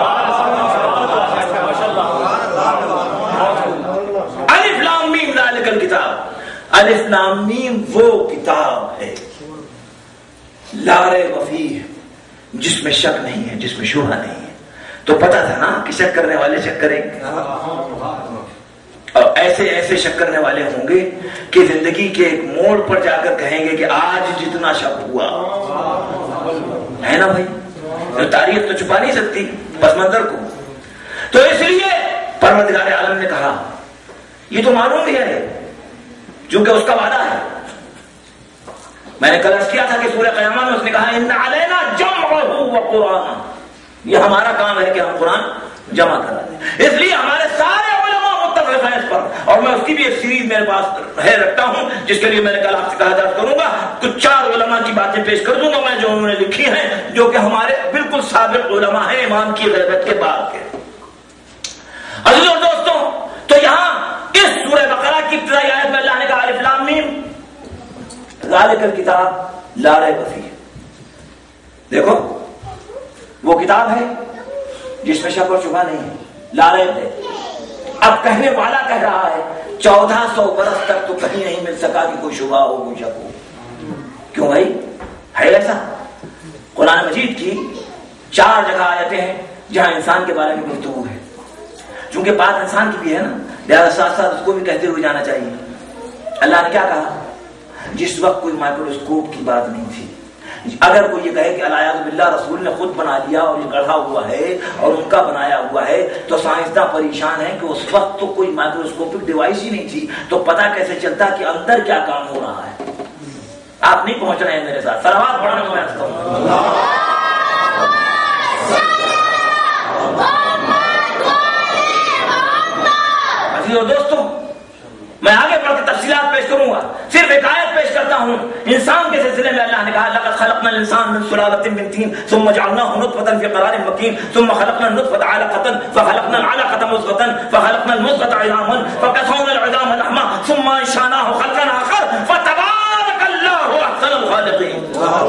S1: अलिफ लाम मीम ज़ालिकल किताब, अलिफ लाम मीम वो किताब है ला रैब फीह, जिसमें शक नहीं है, जिसमें शुबहा नहीं है। तो पता था ना कि शक करने वाले शक करेंगे, और ऐसे ऐसे शक करने वाले होंगे कि जिंदगी के एक मोड़ पर जाकर कहेंगे कि आज जितना शक हुआ है ना भाई, तो तारीख तो छुपा नहीं सकती पस मंजर को। तो इसलिए परवरदिगार आलम ने कहा ये तो मालूम भी है क्योंकि उसका वादा है। मैंने कल अर्ज किया था कि सूरह क़यामह में उसने कहा इन्ना अलैना जमअहु व कुराना, ये हमारा काम है कि हम कुरान जमा करा दें। इसलिए हमारे सारे उलमा मुत्तफ़िक़ हैं इस पर, और मैं उसकी भी एक सीरीज मेरे पास है रखता हूं, जिसके लिए मैंने कल आपसे कहा दर्ज करूंगा। कुछ चार उलमा की बातें पेश कर दूंगा मैं जो उन्होंने लिखी हैं, जो कि हमारे बिल्कुल साबिक़ उलमा हैं इमाम की ग़ैबत के बाद के। अज़ीज़ और दोस्तों, तो यहां इस सूरह बकरा की इब्तिदाई आयत में अल्लाह ने कहा अलिफ लाम मीम ज़ालिकल किताब ला रैब फीह। देखो वो किताब है जिसमें शक और शुबहा नहीं है, ला रैब है। अब कहने वाला कह रहा है चौदह सौ बरस तक तो कहीं नहीं मिल सका कि कोई शुबहा हो, कोई शक हो। क्यों भाई है ऐसा? कुरान मजीद की चार जगह आयतें हैं जहां इंसान के बारे में गुफ्तगू है। चूंकि बात इंसान की भी है ना, लिहाजा साथ साथ उसको भी कहते हुए जाना चाहिए। अल्लाह ने क्या कहा? जिस वक्त कोई माइक्रोस्कोप की बात नहीं थी, अगर कोई ये कहे कि अलायाज़ बिल्लाह रसूल ने खुद बना लिया और ये गढ़ा हुआ है और उनका बनाया हुआ है, तो साइंसदान परेशान है कि उस वक्त तो कोई माइक्रोस्कोपिक डिवाइस ही नहीं थी, तो पता कैसे चलता कि अंदर क्या काम हो रहा है। आप नहीं पहुंच रहे हैं मेरे साथ, सलावत पढ़ने को मैं कहूं। दोस्तों मैं आगे बढ़कर तफसीलात पेश करूंगा, सिर्फ एक आयत पेश करता हूं। इंसान के सिलसिले में अल्लाह ने कहा लक़द खलक़नल इंसान मिन सुलालतिन मिन तीन सुम्मा जअलनाहु नुत्फ़तन फ़ी क़रारिन मकीन सुम्मा खलक़नल नुत्फ़ता अलक़तन फ़खलक़नल अलक़ता मुज़ग़तन फ़खलक़नल मुज़ग़ता इज़ामन फ़कसवनल इज़ाम लहमा सुम्मा अंशअनाहु ख़ल्क़न आख़र फ़तबारकल्लाहु अहसनुल ख़ालिक़ीन।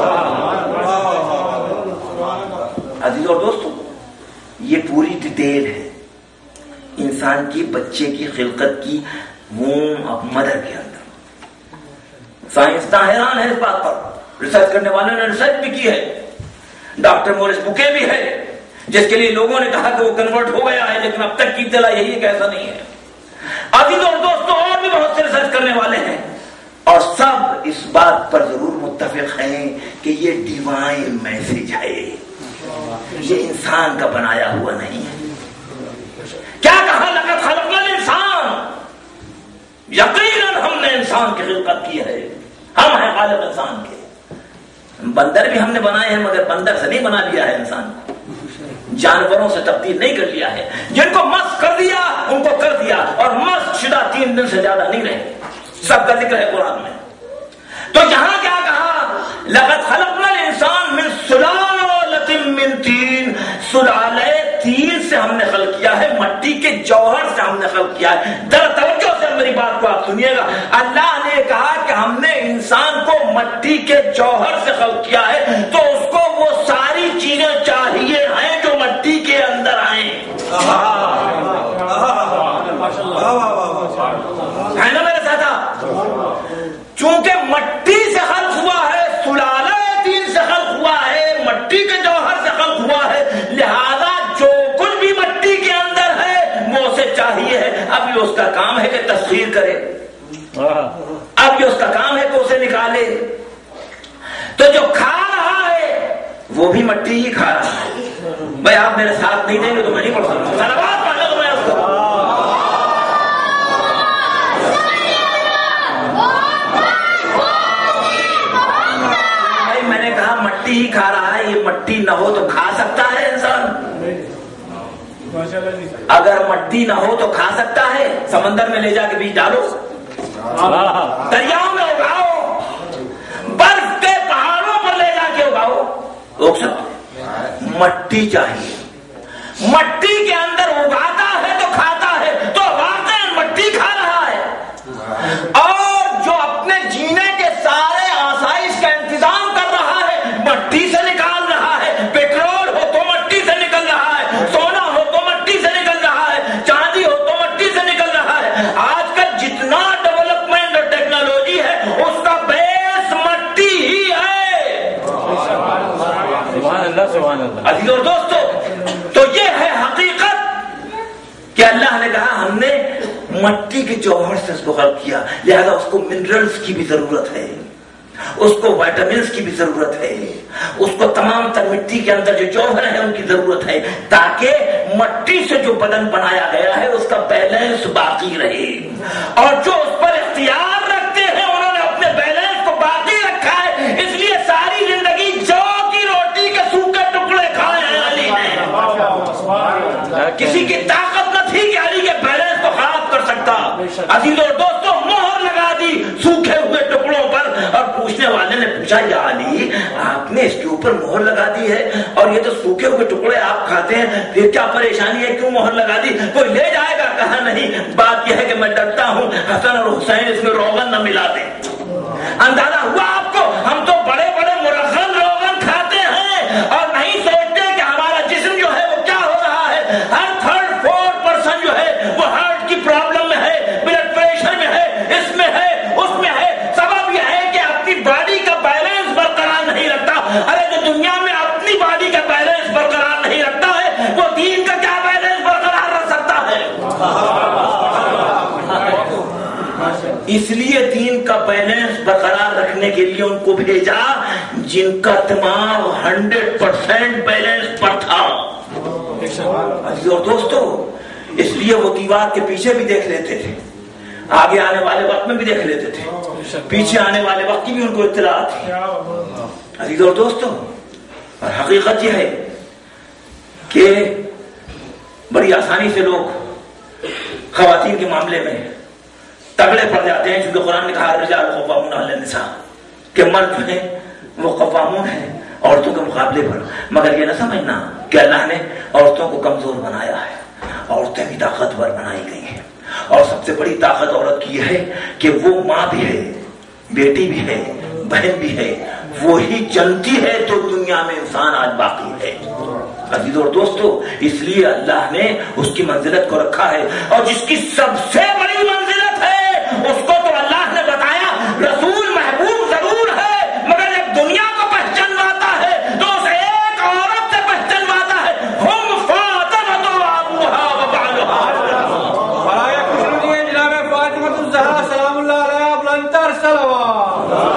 S1: अज़ीज़ और दोस्तों, ये पूरी डिटेल है इंसान की बच्चे की खिलकत की वूम ऑफ मदर के अंदर। साइंसदान हैरान है इस बात पर, रिसर्च करने वालों ने रिसर्च भी की है। डॉक्टर मोरिस बुके भी है जिसके लिए लोगों ने कहा कि वो कन्वर्ट हो गया है, लेकिन अब तक की इत्तला यही है कि ऐसा नहीं है। अज़ीज़ और दोस्तों, और भी बहुत से रिसर्च करने वाले हैं और सब इस बात पर जरूर मुत्तफिक हैं कि ये डिवाइन मैसेज है, ये इंसान का बनाया हुआ नहीं है। क्या कहा? लक़द खलक़नल इंसान, यकीनन हमने इंसान की खिलकत की है, हम हैं खालिक इंसान के। बंदर भी हमने बनाए हैं मगर बंदर से नहीं बना लिया है इंसान को, जानवरों से तब्दील नहीं कर लिया है। जिनको मस्त कर दिया उनको कर दिया, और मस्त शुदा तीन दिन से ज्यादा नहीं रहे, सबका जिक्र है कुरान में। तो यहां क्या कहा? लक़द खलक़नल इंसान मिन सुलालतिन मिन तीन, सुलाले तीन से हमने खल्क किया है, मट्टी के जौहर से हमने खल्क किया है। जरा तवज्जो से मेरी बात को आप सुनिएगा। अल्लाह ने कहा कि हमने इंसान को मट्टी के जौहर से खल्क किया है, तो उसको वो सारी चीजें चाहिए हैं जो मट्टी के अंदर आए, है ना मेरे साथ? चूंकि मट्टी से खल्क हुआ है, सुलाला तीन से खल्क हुआ है, मट्टी के जौहर से खल्क हुआ है, लिहाजा जो कुछ भी मट्टी के अंदर है वो उसे चाहिए है। अब ये उसका काम है कि तस्खीर करे, अब ये उसका काम है कि उसे निकाले। तो जो खा रहा है वो भी मट्टी ही खा रहा है। भाई आप मेरे साथ नहीं देंगे तो मैं नहीं पढ़ सकता। सलावत पढ़ लो मैं उसको। اگر مٹی نہ ہو تو کھا سکتا ہے؟ سمندر میں لے جا کے بیج ڈالو، دریاؤں میں اگاؤ، برف کے پہاڑوں پر لے جا کے اگاؤ، روک سکتے؟ مٹی چاہیے، مٹی کے اندر اگاتا ہے تو کھاتا ہے، تو واقعی مٹی کھا رہا ہے، اور جو اپنے جینے کے سارے آسائش کا انتظام کر رہا ہے مٹی سے نکال رہا ہے، پیٹرول ہو تو مٹی سے نکل رہا ہے، سونا ہو تو مٹی سے نکل رہا ہے، چاندی ہو تو مٹی سے نکل رہا ہے۔ آج کل جتنا ڈیولپمنٹ اور ٹیکنالوجی ہے اس کا بیس مٹی ہی ہے۔
S2: سبحان اللہ سبحان اللہ۔
S1: عزیز اور دوستو، تو یہ ہے حقیقت کہ اللہ نے کہا ہم نے مٹی کے جوہر سے اس کو خلق کیا، لہذا اس کو منرلز کی بھی ضرورت ہے، اس کو وائٹامنس کی بھی ضرورت ہے، اس کو تمام تر مٹی کے اندر جو جوہر ہیں ان کی ضرورت ہے، تاکہ مٹی سے جو بدن بنایا گیا ہے اس کا بیلنس باقی رہے، اور جو اس پر اختیار رکھتے ہیں انہوں نے اپنے بیلنس کو باقی رکھا ہے، اس لیے ساری زندگی جو کی روٹی کے سوکھے ٹکڑے کھائے ہیں علی نے۔ کسی کی طاقت نہ تھی کہ علی کے بیلنس کو خراب کر سکتا۔ عزیز اور دوستوں، مہر لگا دی سوکھے ہوئے ٹکڑوں پر، اور پوچھنے والے نے پوچھا یا علی آپ نے اس کے اوپر مہر لگا دی ہے اور یہ تو سوکھے ہوئے ٹکڑے آپ کھاتے ہیں، پھر کیا پریشانی ہے، کیوں مہر لگا دی؟ کوئی لے جائے گا؟ کہا نہیں، بات یہ ہے کہ میں ڈرتا ہوں حسن اور حسین اس میں روغن نہ ملا دیں۔ اندازہ ہوا آپ کو؟ ہم تو بڑے بڑے مرغن روغن کھاتے ہیں اور نہیں سوچتے کہ ہمارا جسم جو ہے وہ کیا ہو رہا ہے۔ ہر تھرڈ فورتھ پرسن جو ہے وہ ہارٹ کی پرابلم میں ہے، بلڈ پریشر میں ہے، اس میں ہے، اس میں ہے۔ سبب یہ ہے کہ اپنی باڈی کا بیلنس برقرار نہیں رکھتا۔ ارے جو دنیا میں اپنی باڈی کا بیلنس برقرار نہیں رکھتا ہے وہ دین کا کیا بیلنس برقرار رکھ سکتا ہے؟ اس لیے دین کا بیلنس برقرار رکھنے کے لیے ان کو بھیجا جن کا دماغ ہنڈریڈ پرسینٹ بیلنس پر تھا۔ اور دوستو، اس لیے وہ دیوار کے پیچھے بھی دیکھ لیتے تھے، آگے آنے والے وقت میں بھی دیکھ لیتے تھے، پیچھے آنے والے وقت کی بھی ان کو اطلاع تھی۔ عزیز اور دوستو، اور حقیقت یہ ہے کہ بڑی آسانی سے لوگ خواتین کے معاملے میں تگڑے پڑ جاتے ہیں، چونکہ قرآن نے کہا الرجال قوامون علی النساء کہ مرد جو ہیں وہ قوامون ہیں عورتوں کے مقابلے پر، مگر یہ نہ سمجھنا کہ اللہ نے عورتوں کو کمزور بنایا ہے، عورتیں بھی طاقتور بنائی گئی ہیں، اور سب سے بڑی طاقت عورت کی ہے کہ وہ ماں بھی ہے، بیٹی بھی ہے، بہن بھی ہے، وہی جنتی ہے تو دنیا میں انسان آج باقی ہے۔ عزیز اور دوستو، اس لیے اللہ نے اس کی منزلت کو رکھا ہے، اور جس کی سب سے بڑی منزلت ہے اس کو تو اللہ نے بتایا رسول محبوب ضرور ہے، مگر جب دنیا کو پہچانواتا ہے تو اس ایک عورت سے پہچانواتا ہے، ہم فاطمۃ و ابوہا و بعلھا۔
S3: برائے خوشنودی ہے جناب فاطمۃ الزہرا سلام اللہ علیہا بلند تر صلوات۔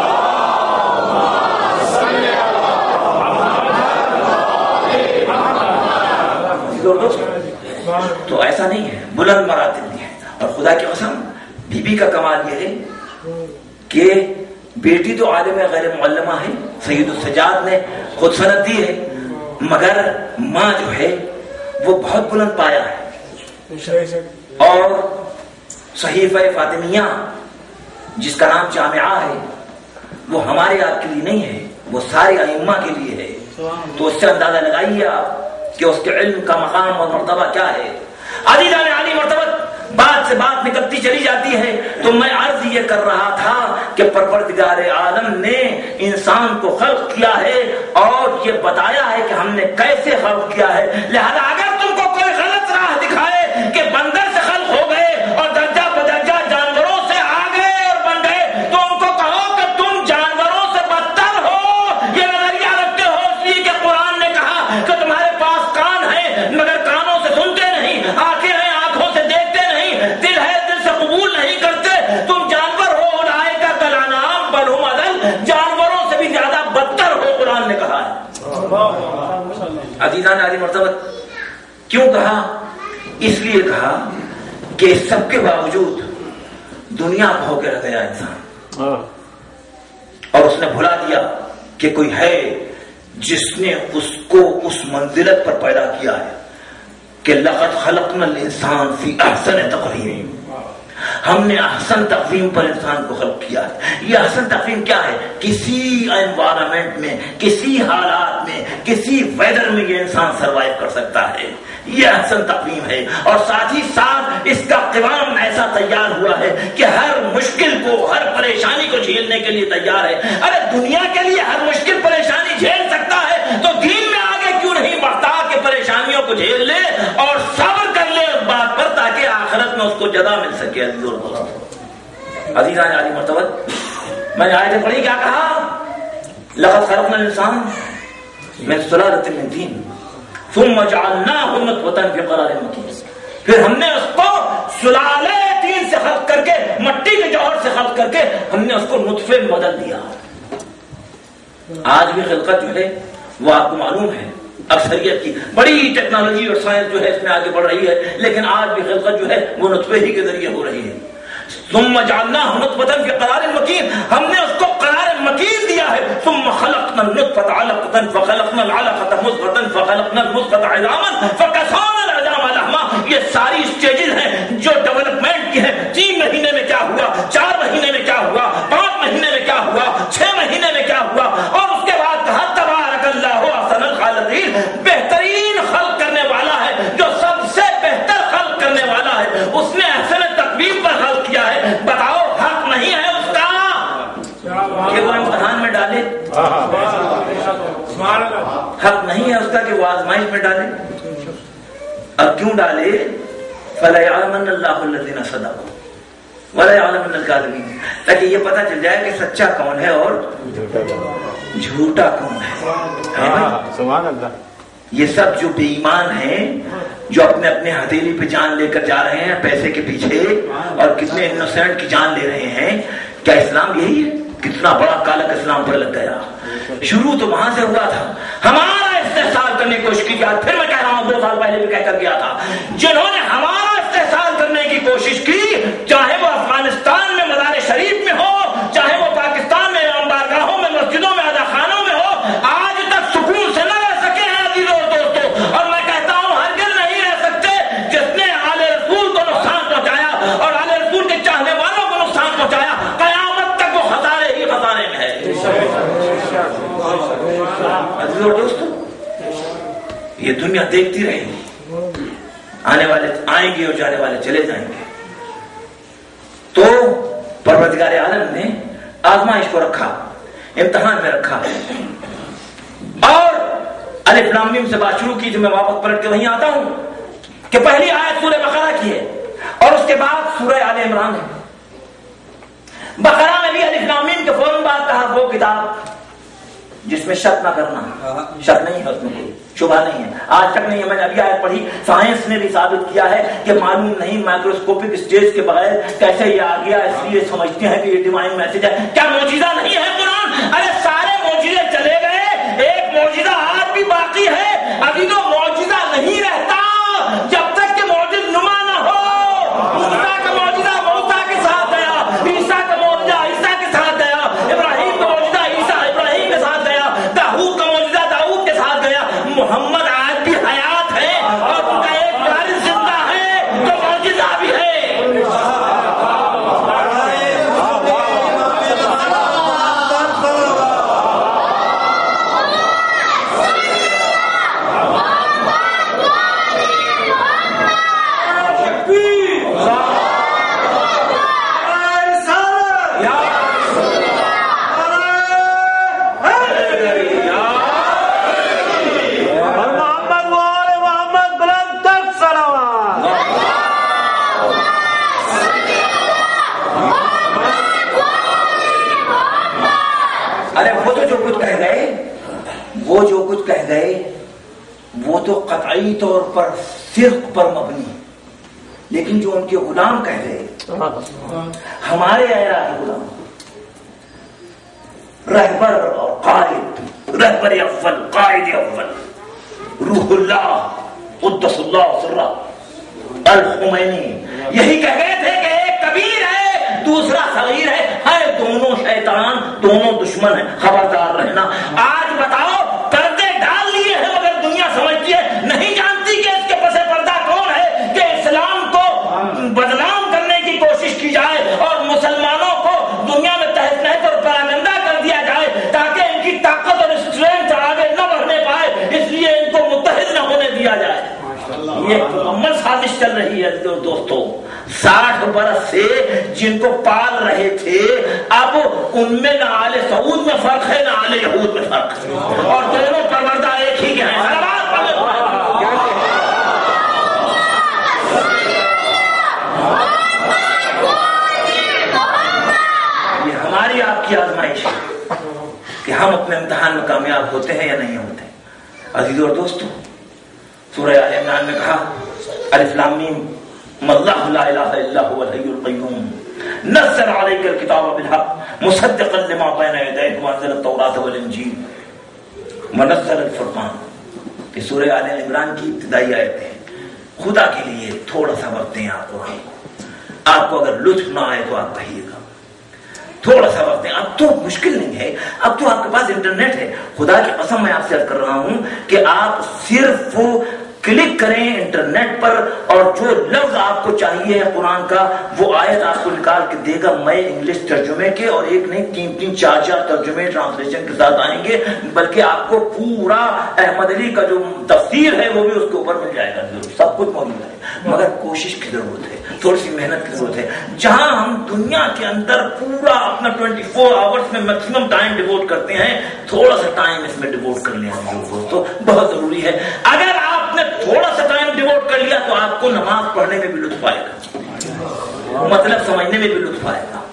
S1: تو ایسا نہیں ہے، بلند مراتب نہیں ہے، اور خدا کی قسم بی بی کا کمال یہ ہے کہ بیٹی تو عالم غیر معلمہ ہے، سید السجاد نے خود سند دی ہے، مگر ماں جو ہے وہ بہت بلند پایا ہے، اور صحیفہ فاطمیہ جس کا نام جامعہ ہے وہ ہمارے آپ کے لیے نہیں ہے، وہ سارے ائمہ کے لیے ہے، تو اس سے اندازہ لگائیے آپ کہ اس کے علم کا مقام اور مرتبہ کیا ہے۔ علی جان علی مرتبہ بات سے بات نکلتی چلی جاتی ہے، تو میں عرض یہ کر رہا تھا کہ پروردگار عالم نے انسان کو خلق کیا ہے اور یہ بتایا ہے کہ ہم نے کیسے خلق کیا ہے، لہذا اگر تم کو کوئی غلط راہ دکھائے کہ بندر سے خلق ہو گئے اور درجہ بدرجہ جانوروں سے آ گئے اور بن گئے، تو ان کو کہو کہ تم جانوروں سے بدتر ہو، یہ نظریہ رکھتے ہو، اس لیے کہ قرآن نے کہا کہ تمہارے پاس کان ہے مگر کانوں سے سنتے نہیں، آنکھیں ہیں آنکھوں سے دیکھتے نہیں، دل ہے دل سے قبول نہیں کرتے، تم جانور ہو، اولئک کالانعام بل ھم اضل، جانوروں سے بھی زیادہ بدتر ہو، قرآن نے کہا ہے۔ عزیزان علی مرتبہ کیوں کہا؟ اس لیے کہا کہ سب کے باوجود دنیا کھو کے رہ گیا انسان، اور اس نے بھلا دیا کہ کوئی ہے جس نے اس کو اس منزلت پر پیدا کیا ہے۔ کہ لقد خلقنا الانسان فی احسن تقویم، ہم نے احسن تقویم پر انسان کو خلق کیا ہے۔ یہ احسن تقویم کیا ہے؟ کسی انوائرمنٹ میں، کسی حالات میں، کسی ویدر میں یہ انسان سروائیو کر سکتا ہے، یہ احسن تقویم ہے۔ اور ساتھ ہی ساتھ اس کا قوام ایسا تیار ہوا ہے کہ ہر مشکل کو، ہر پریشانی کو جھیلنے کے لیے تیار ہے۔ ارے دنیا کے لیے ہر مشکل پریشانی جھیل سکتا ہے تو دین میں آگے کیوں نہیں بڑھتا کہ پریشانیوں کو جھیل لے اور صبر کر لے اس بات پر تاکہ آخرت میں اس کو جزا مل سکے۔ عزیز اور دوست، عزیزان علی مرتبہ، میں نے آیت پڑھی، کیا کہا؟ لقد خلقنا الانسان من سلالۃ من طین ثم جعلناہ نطفۃ فی قرار مکین، پھر ہم نے اس کو سلالے طین سے خلق کر کے، مٹی کے جوہر سے خلق کر کے ہم نے اس کو نطفے میں بدل دیا۔ آج بھی خلقت جو ہے وہ آپ کو معلوم ہے، اکثریت کی بڑی ٹیکنالوجی اور سائنس جو ہے اس میں آگے بڑھ رہی ہے، لیکن آج بھی خلقت جو ہے وہ نطفے ہی کے ذریعے ہو رہی ہے۔ ثم جعلناہ نطفۃ فی قرار مکین، ہم نے اس کو قرار مکین دیا ہے۔ ثم خلقنا النطفۃ علقۃ فخلقنا العلقۃ مضغۃ فخلقنا المضغۃ عظاما فکسونا العظام لحما۔ یہ ساری اسٹیجز ہیں جو ڈیولپمنٹ کی ہیں۔ تین مہینے میں کیا ہوا، چار مہینے میں کیا ہوا، پانچ مہینے میں کیا ہوا، چھ مہینے میں کیا ہوا، اور اس کے بعد کہا تبارک اللہ احسن الخالقین، بہترین خلق کرنے والا ہے، جو سب سے بہتر خلق کرنے والا ہے، اس نے احسن تقویم پر خلق کیا ہے۔ بتاؤ حق نہیں ہے اس کا کہ وہ امتحان میں ڈالے؟ حق نہیں ہے اس کا کہ وہ آزمائش میں ڈالے؟ اب کیوں ڈالے؟ فَلَيَعْلَمَنَّ اللَّهُ الَّذِينَ صَدَقُوا وَلَيَعْلَمَنَّ الْكَاذِبِينَ، تاکہ یہ پتہ چل جائے کہ سچا کون ہے اور جھوٹا کون ہے۔
S2: سبحان اللہ۔
S1: یہ سب جو بے ایمان ہیں، جو اپنے اپنے ہتھیلی پہ جان لے کر جا رہے ہیں پیسے کے پیچھے، اور کتنے انوسینٹ کی جان لے رہے ہیں، کیا اسلام یہی ہے؟ کتنا بڑا کالک اسلام پر لگ گیا۔ شروع تو وہاں سے ہوا تھا، ہمارا استحصال کرنے کی کوشش کی جائے، پھر میں کہہ رہا ہوں دو سال پہلے بھی کہہ کر گیا تھا، جنہوں نے ہمارا استحصال کرنے کی کوشش کی، چاہے وہ افغانستان میں مزار شریف میں ہو، چاہے وہ پاکستان میں بارگاہوں میں، مسجدوں میں، ادا خانوں میں ہو، آج تک سکون سے نہ رہ سکے ہیں عزیزوں اور دوستوں۔ اور میں کہتا ہوں ہرگز نہیں رہ سکتے۔ جس نے آل رسول کو نقصان پہنچایا اور آل رسول کے چاہنے والوں کو نقصان پہنچایا، قیامت تک وہ خسارے ہی خسارے میں ہے۔ عزیزوں اور دوستوں، یہ دنیا دیکھتی رہے گی، آنے والے آئیں گے اور جانے والے چلے جائیں گے۔ تو پروردگار عالم نے آزمائش کو رکھا، امتحان میں رکھا، اور الف لام میم سے بات شروع کی، جو میں واپس پلٹ کے وہیں آتا ہوں کہ پہلی آیت سورہ بقرہ کی ہے اور اس کے بعد سورہ آل عمران ہے۔ بقرہ میں بھی الف لام میم کے فوراً بعد کہا وہ کتاب جس میں شک نہ کرنا، شک نہیں ہے اس میں، کوئی شبہ نہیں ہے، آج تک نہیں ہے۔ میں نے ابھی آیت پڑھی، سائنس نے بھی ثابت کیا ہے کہ معلوم نہیں مائکروسکوپک اسٹیج کے بغیر کیسے یہ آ گیا، اس لیے سمجھتے ہیں کہ یہ ڈیوائن میسج ہے۔ کیا معجزہ نہیں ہے قرآن؟ ارے سارے معجزے چلے گئے، ایک معجزہ آج بھی باقی ہے۔ ابھی تو معجزہ نہیں رہتا جب تک کہ معجز نما نہ ہو۔ موسیٰ کا معجزہ موسیٰ کے ساتھ گیا، عیسیٰ کا معجزہ عیسیٰ کے ساتھ گیا، ابراہیم کا معجزہ عیسیٰ ابراہیم کے ساتھ گیا، داؤد کا معجزہ داؤد کے ساتھ گیا۔ محمد آج بھی حیات ہے اور ان کا ایک وارث زندہ ہے تو معجزہ بھی ہے۔ وہ جو کچھ کہہ گئے وہ تو قطعی طور پر صدق پر مبنی، لیکن جو ان کے غلام کہہ گئے، ہمارے اعلیٰ کے غلام، رہبر اور قائد، رہبر اول قائد اول روح اللہ قدس اللہ سرہ الخمینی یہی کہہ گئے تھے کہ ایک کبیر ہے دوسرا صغیر ہے، ہے دونوں شیطان، دونوں دشمن ہیں، خبردار رہنا۔ آج بتاؤ، پردے ڈال لیے ہیں مگر دنیا سمجھتی ہے، نہیں جانتی کہ اس کے پس پردہ رہی ہے دوستوں. ساٹھ برس سے جن کو پال رہے تھے اب ان میں نہ آل سعود میں فرق ہے نہ آل یہود میں فرق ہے, اور دونوں پروردہ ایک ہی کے ہیں. یہ ہماری آپ کی آزمائش ہے کہ ہم اپنے امتحان میں کامیاب ہوتے ہیں یا نہیں ہوتے. عزیزو اور دوستو, سورہ آل عمران میں کہا الف لام میم اللہ لا الہ الا هو الحی القیوم نزل علیک الکتاب بالحق مصدقا لما بین یدیہ وانزل التوراۃ والانجیل ونزل الفرقان. یہ سورہ آل عمران کی ابتدائی آیتیں ہیں. خدا کے لیے تھوڑا سا وقت دیں آپ کو. آپ کو اگر لطف نہ آئے تو آپ کہیے گا, تھوڑا سا وقت دیں. اب تو مشکل نہیں ہے, اب تو آپ کے پاس انٹرنیٹ ہے. خدا کی قسم میں آپ سے عرض کر رہا ہوں کہ آپ صرف کلک کریں انٹرنیٹ پر اور جو لفظ آپ کو چاہیے ہے قرآن کا وہ آیت آپ کو نکال کے دے گا. میں انگلش ترجمے کے اور ایک نہیں تین تین چار چار ترجمے ٹرانسلیشن کے ساتھ آئیں گے, بلکہ آپ کو پورا احمد علی کا جو تفسیر ہے وہ بھی اس کے اوپر مل جائے گا. ضرور سب کچھ موجود ہے, مگر کوشش کی ضرورت ہے, تھوڑی سی محنت کی ضرورت ہے. جہاں ہم دنیا کے اندر پورا اپنا ٹوینٹی فور آورس میں میکسیمم ٹائم ڈیوٹ کرتے ہیں, تھوڑا سا ٹائم اس میں ڈیوٹ کر لیں ہم لوگ تو بہت ضروری ہے. اگر آپ نے تھوڑا سا ٹائم ڈیوٹ کر لیا تو آپ کو نماز پڑھنے میں بھی لطف آئے گا, مطلب سمجھنے میں بھی لطف آئے گا,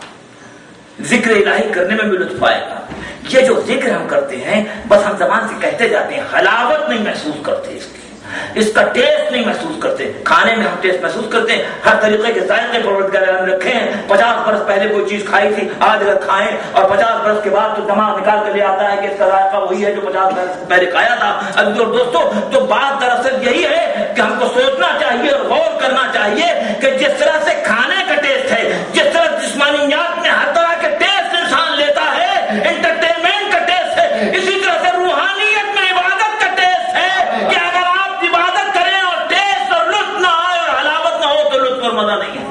S1: ذکر الہی کرنے میں بھی لطف آئے گا. یہ جو ذکر ہم کرتے ہیں بس ہم زبان سے کہتے جاتے ہیں, حلاوت نہیں محسوس کرتے, اس کی اس کا ٹیسٹ نہیں محسوس کرتے. کھانے میں ہم ٹیسٹ محسوس کرتے ہیں, ہر طریقے کے ذائقے پروردگار نے رکھے ہیں. پچاس برس پہلے کوئی چیز کھائی تھی آج اگر کھائیں اور پچاس برس کے بعد تو دماغ نکال کر لے آتا ہے کہ اس کا ذائقہ وہی ہے جو پچاس برس پہلے کھایا تھا. اب جو دوستوں تو بات دراصل یہی ہے کہ ہم کو سوچنا چاہیے اور غور کرنا چاہیے کہ جس طرح سے کھانے کا ٹیسٹ ہے, جس طرح جسمانیات میں ہر طرح کے ٹیسٹ انسان لیتا ہے, انٹرٹینمنٹ کا ٹیسٹ ہے, اسی طرح سے روحانیت میں عبادت کا ٹیسٹ ہے کہ اگر آپ عبادت کریں اور ٹیسٹ اور لطف نہ آئے اور حلاوت نہ ہو تو لطف اور مزہ نہیں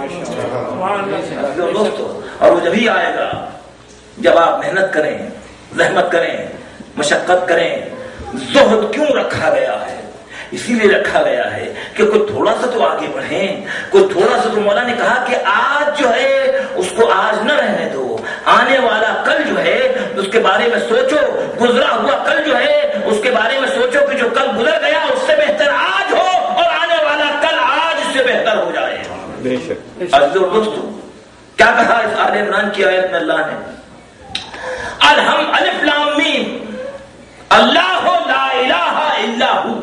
S1: ہے دوستو. اور وہ جبھی آئے گا جب آپ محنت کریں, زحمت کریں, مشقت کریں. زہد کیوں رکھا گیا ہے؟ اسی لیے رکھا گیا ہے کہ کوئی تھوڑا سا تو آگے بڑھیں, کوئی تھوڑا سا تو. مولا نے کہا کہ آج جو ہے اس کو آج نہ رہنے دو, آنے والا کل جو ہے اس کے بارے میں سوچو, گزرا ہوا کل جو ہے اس کے بارے میں سوچو کہ جو کل گزر گیا اس سے بہتر آج ہو اور آنے والا کل آج سے بہتر ہو جائے. بے شک. عزیزو دوستو, کیا کہا اس آل عمران کی آیت میں اللہ نے؟ الحم الف لام میم اللہ لا الہ الا ہو.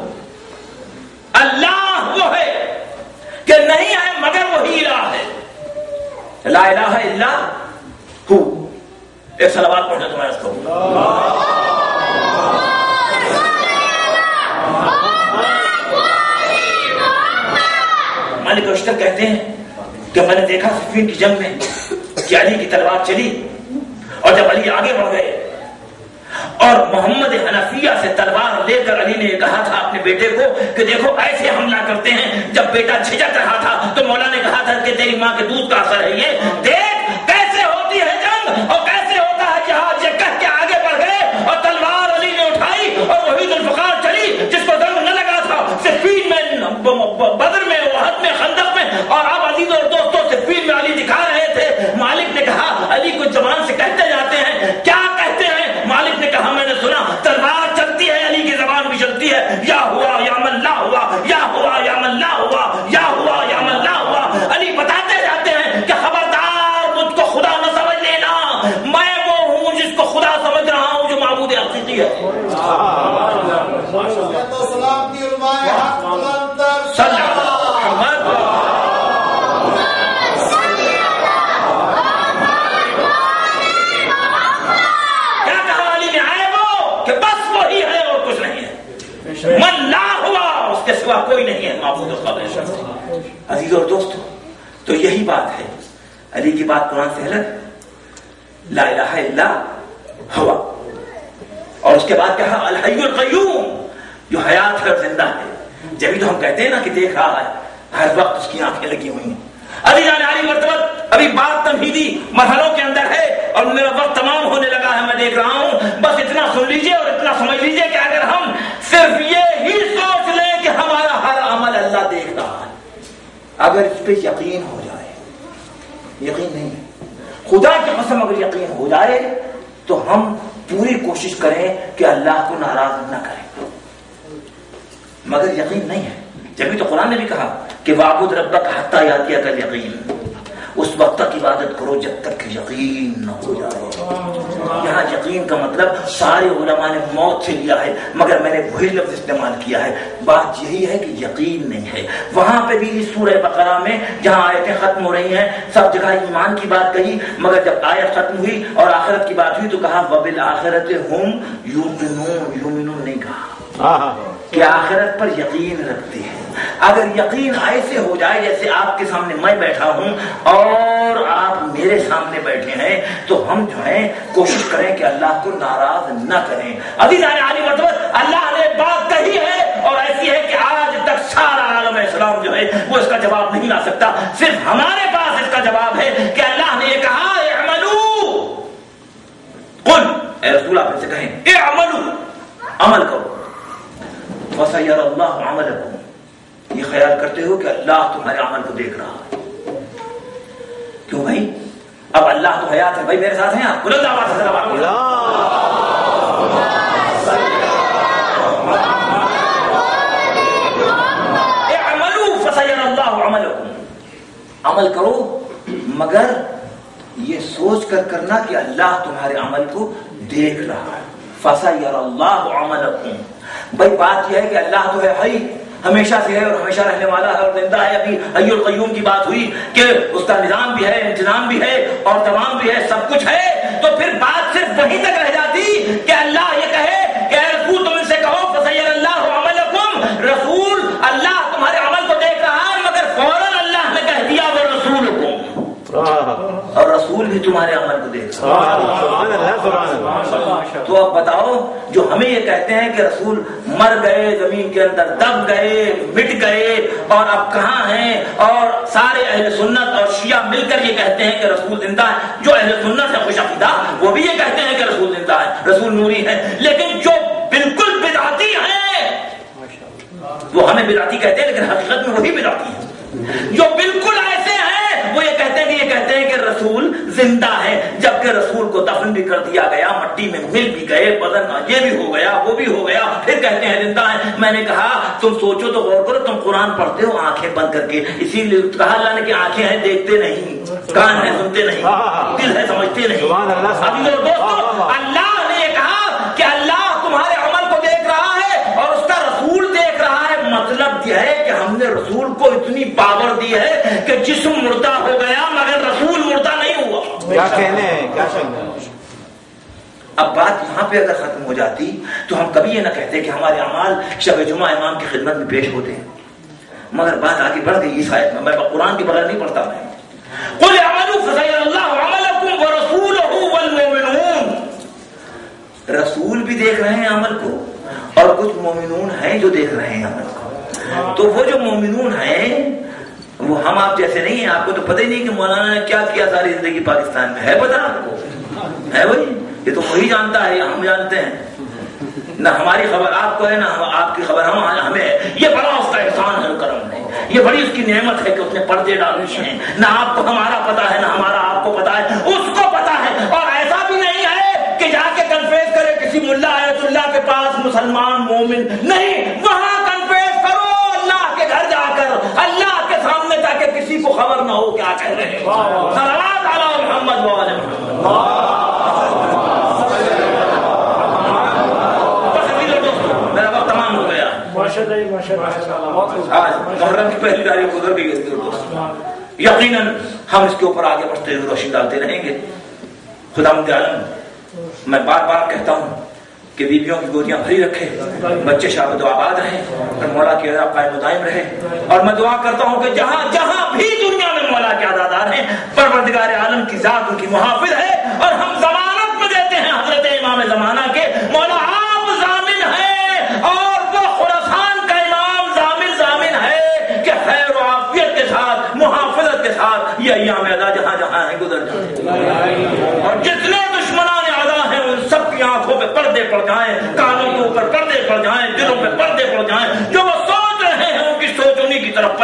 S1: اللہ وہ ہے کہ نہیں ہے مگر وہی الہ ہے. لا الہ الا ہو. ایک صلوات پڑھنے تمہارے اس کو. مالک اشتر کہتے ہیں کہ میں نے دیکھا صفین کی جنگ میں کہ علی کی تلوار چلی اور جب علی آگے بڑھ گئے اور محمد حنفیہ سے تلوار لے کر علی نے کہا تھا اپنے بیٹے کو کہ دیکھو ایسے حملہ کرتے ہیں. جب بیٹا جھجک رہا تھا تو مولا نے کہا تھا کہ تیری ماں کے دودھ کا اثر ہے یہ, دیکھ کیسے ہوتی ہے جنگ اور کیسے ہوتا ہے جہاد. یہ کہہ کے آگے بڑھ گئے اور تلوار علی نے اٹھائی اور وہی ذوالفقار چلی جس کو دم نہ لگا تھا صفین میں, بدر میں, احد میں, خندق میں. اور اب عزیز اور دوستوں صفین میں علی دکھا رہے تھے. مالک نے کہا علی کو زبان سے کہتے جاتے ہیں, کیا کہتے ہیں؟ مالک نے کہا میں نے سنا تلوار چلتی ہے علی کی زبان بھی چلتی ہے. یا ہوا یا من لا ہوا, یا ہوا یا من لا ہوا, یا ہوا یا من لا ہوا. علی بتاتے جاتے ہیں کہ خبردار مجھ کو خدا نہ سمجھ لینا, میں وہ ہوں جس کو خدا سمجھ رہا ہوں جو معبود حقیقی ہے. من لا ہوا, اس کے سوا کوئی نہیں ہے معبود خالق. عزیز اور دوستو تو یہی بات ہے. علی کی بات قرآن سے الگ, لا الہ الا ہوا. اور اس کے بعد کہا الحی القیوم, جو حیات ہے اور زندہ ہے. جبھی تو ہم کہتے ہیں نا کہ دیکھ رہا ہے, ہر وقت اس کی آنکھیں لگی ہوئی ہیں. علی جان علی مرتبہ ابھی بات تمہیدی مرحلوں کے اندر ہے اور میرا وقت تمام ہونے لگا ہے, میں دیکھ رہا ہوں. بس اتنا سن لیجئے اور اتنا سمجھ لیجئے کہ اگر ہم صرف یہ ہی سوچ لیں کہ ہمارا ہر عمل اللہ دیکھ رہا ہے, اگر اس پہ یقین ہو جائے، یقین نہیں ہے، خدا کی قسم اگر یقین ہو جائے تو ہم پوری کوشش کریں کہ اللہ کو ناراض نہ کریں، مگر یقین نہیں ہے۔ جبھی تو قرآن نے بھی کہا کہ وَاعْبُدْ رَبَّكَ حَتَّىٰ يَأْتِيَكَ الْيَقِينُ، اس وقت تک عبادت کرو جب تک کہ یقین نہ ہو جائے۔ یہاں یقین کا مطلب سارے علماء نے موت سے لیا ہے، مگر میں نے وہی لفظ استعمال کیا ہے، بات یہی ہے کہ یقین نہیں ہے۔ وہاں پہ بھی اس سورہ بقرہ میں جہاں آیتیں ختم ہو رہی ہیں سب جگہ ایمان کی بات کہی، مگر جب آیت ختم ہوئی اور آخرت کی بات ہوئی تو کہا وَبِالْآخِرَةِ هُمْ يُوقِنُونَ، یومنون نہیں کہا کہ آخرت پر یقین رکھتے ہیں۔ اگر یقین ایسے ہو جائے جیسے آپ کے سامنے میں بیٹھا ہوں اور آپ میرے سامنے بیٹھے ہیں تو ہم جو ہے کوشش کریں کہ اللہ کو ناراض نہ کریں۔ عزیزان عالی مرتبہ اللہ نے بات کہی ہے اور ایسی ہے کہ آج تک سارا عالم اسلام جو ہے وہ اس کا جواب نہیں لا سکتا، صرف ہمارے پاس اس کا جواب ہے کہ اللہ نے یہ کہا اعملوا، قل اے رسول آپ سے کہیں اعملوا، عمل کرو، وَسَيَرَى اللَّهُ عَمَلَكُمْ، یہ خیال کرتے ہو کہ اللہ تمہارے عمل کو دیکھ رہا ہے۔ کیوں بھائی؟ اب اللہ تو حیات ہے، بھائی میرے ساتھ ہیں آپ، بلند آواز سے اعملوا فَسَيَرَى اللَّهُ عَمَلَكُمْ، عمل کرو مگر یہ سوچ کر کرنا کہ اللہ تمہارے عمل کو دیکھ رہا ہے۔ فَسَيَرَى اللَّهُ عَمَلَكُمْ، بھائی بات یہ ہے کہ اللہ تو ہے حی، ہمیشہ سے ہے اور ہمیشہ رہنے والا ہے اور زندہ ہے۔ ابھی حی القیوم کی بات ہوئی کہ اس کا نظام بھی ہے، انتظام بھی ہے اور دوام بھی ہے، سب کچھ ہے، تو پھر بات صرف وہیں تک رہ جاتی کہ اللہ یہ کہے کہ اے رسول تم ان سے کہو فَسَيَرَى اللَّهُ عَمَلَكُمْ، رسول اللہ تمہارے عمل کو دیکھ رہا ہے، مگر فوراً اللہ نے کہہ دیا وہ رسول کو، اور رسول بھی تمہارے عمل کو دیکھ رہا ہے۔ تو اب بتاؤ جو ہمیں یہ کہتے ہیں کہ رسول مر گئے، زمین کے اندر دب گئے، مٹ گئے اور اب کہاں ہیں، اور سارے اہل سنت اور شیعہ مل کر یہ کہتے ہیں کہ رسول زندہ ہے، جو اہل سنت ہے خوش عقیدہ وہ بھی یہ کہتے ہیں کہ رسول زندہ ہے، رسول نوری ہے، لیکن جو بالکل بدعتی ہیں وہ ہمیں بدعتی کہتے ہیں لیکن حقیقت میں وہی بدعتی ہیں۔ جو بالکل ایسے ہیں وہ یہ کہتے ہیں کہ یہ کہتے ہیں کہ رسول زندہ ہے، جبکہ رسول کو دفن بھی کر دیا گیا، مٹی میں مل بھی گئے، بدن یہ بھی ہو گیا وہ بھی ہو گیا، پھر کہتے ہیں زندہ ہے۔ میں نے کہا تم سوچو تو غور کرو، تم قرآن پڑھتے ہو آنکھیں بند کر کے، اسی لیے کہا اللہ نے کہ آنکھیں ہیں دیکھتے نہیں، کان ہے سنتے نہیں، دل ہے سمجھتے نہیں۔ ابھی تو دوستو اللہ نے یہ کہا کہ اللہ تمہارے عمل کو دیکھ رہا ہے اور اس کا رسول دیکھ رہا ہے، مطلب یہ ہے کہ ہم نے رسول کو اتنی پاور دی ہے کہ جسم مردہ ہو گیا مگر رسول مردہ نہیں ہوا۔
S3: کیا کہنے ہیں، کیا کہنے ہیں۔
S1: اب بات یہاں پہ اگر ختم ہو جاتی تو ہم کبھی یہ نہ کہتے کہ ہمارے اعمال شب جمعہ امام کی خدمت میں پیش ہوتے ہیں، مگر بات آگے بڑھ گئی اس آیت میں، میں قرآن کے بغیر نہیں پڑھتا میں۔ قل اعملوا فسيرى الله عملكم ورسوله والمؤمنون، رسول بھی دیکھ رہے ہیں عمل کو اور کچھ مومنون ہیں جو دیکھ رہے ہیں عمل کو۔ تو وہ جو مومنون ہیں وہ ہم آپ جیسے نہیں ہیں، آپ کو تو پتہ ہی نہیں کہ مولانا نے کیا کیا ساری زندگی پاکستان میں، ہے پتہ آپ کو؟ ہے بھائی، یہ تو وہی جانتا ہے، ہم جانتے ہیں نہ، ہماری خبر آپ کو ہے نہ آپ کی خبر ہم ہمیں ہے۔ یہ بڑا اس کا احسان ہے کرم ہے، یہ بڑی اس کی نعمت ہے کہ اس نے پردے ڈالے ہیں، نہ آپ کو ہمارا پتا ہے نہ ہمارا آپ کو پتا ہے، اس کو پتا ہے۔ اور ایسا بھی نہیں ہے کہ جا کے کنفیس کرے کسی ملا آیت اللہ کے پاس مسلمان مومن نہیں، وہاں کنفیس کرو اللہ کے گھر جا کر، اللہ کے سامنے، تاکہ کسی کو خبر نہ ہو کیا کہہ رہے ہیں۔ صلوات علی محمد و آل محمد۔ آج محرم کی پہلی تاریخ گزر گئی ہے، یقیناً ہم اس کے اوپر آگے بڑھتے ہوئے روشنی ڈالتے رہیں گے۔ خداوند عالم میں بار بار کہتا ہوں کہ بیویوں کی گودیاں بھری رکھے، بچے شابد و آباد رہیں اور مولا کی رضا قائم و دائم رہے، اور میں دعا کرتا ہوں کہ جہاں جہاں بھی دنیا میں مولا کے عزادار ہیں، پروردگار عالم کی ذات ان کی محافظ ہے، اور ہم ضمانت میں دیتے ہیں حضرت امام زمانہ کے، مولا آپ ضامن ہیں، اور وہ خراسان کا امام ضامن ضامن ہے کہ خیر و عافیت کے ساتھ، محافظت کے ساتھ یہ ایام ادا جہاں جہاں ہیں گزر جائیں، اور جتنے دشمنان اعدا ہیں ان سب کی آنکھوں پہ پردے پڑ جائیں، کانوں کے اوپر پردے پڑ جائیں، دلوں پہ پردے پڑ جائیں، جو وہ سوچ رہے ہیں ان کی سوچ انہیں کی طرف پلٹ جائے۔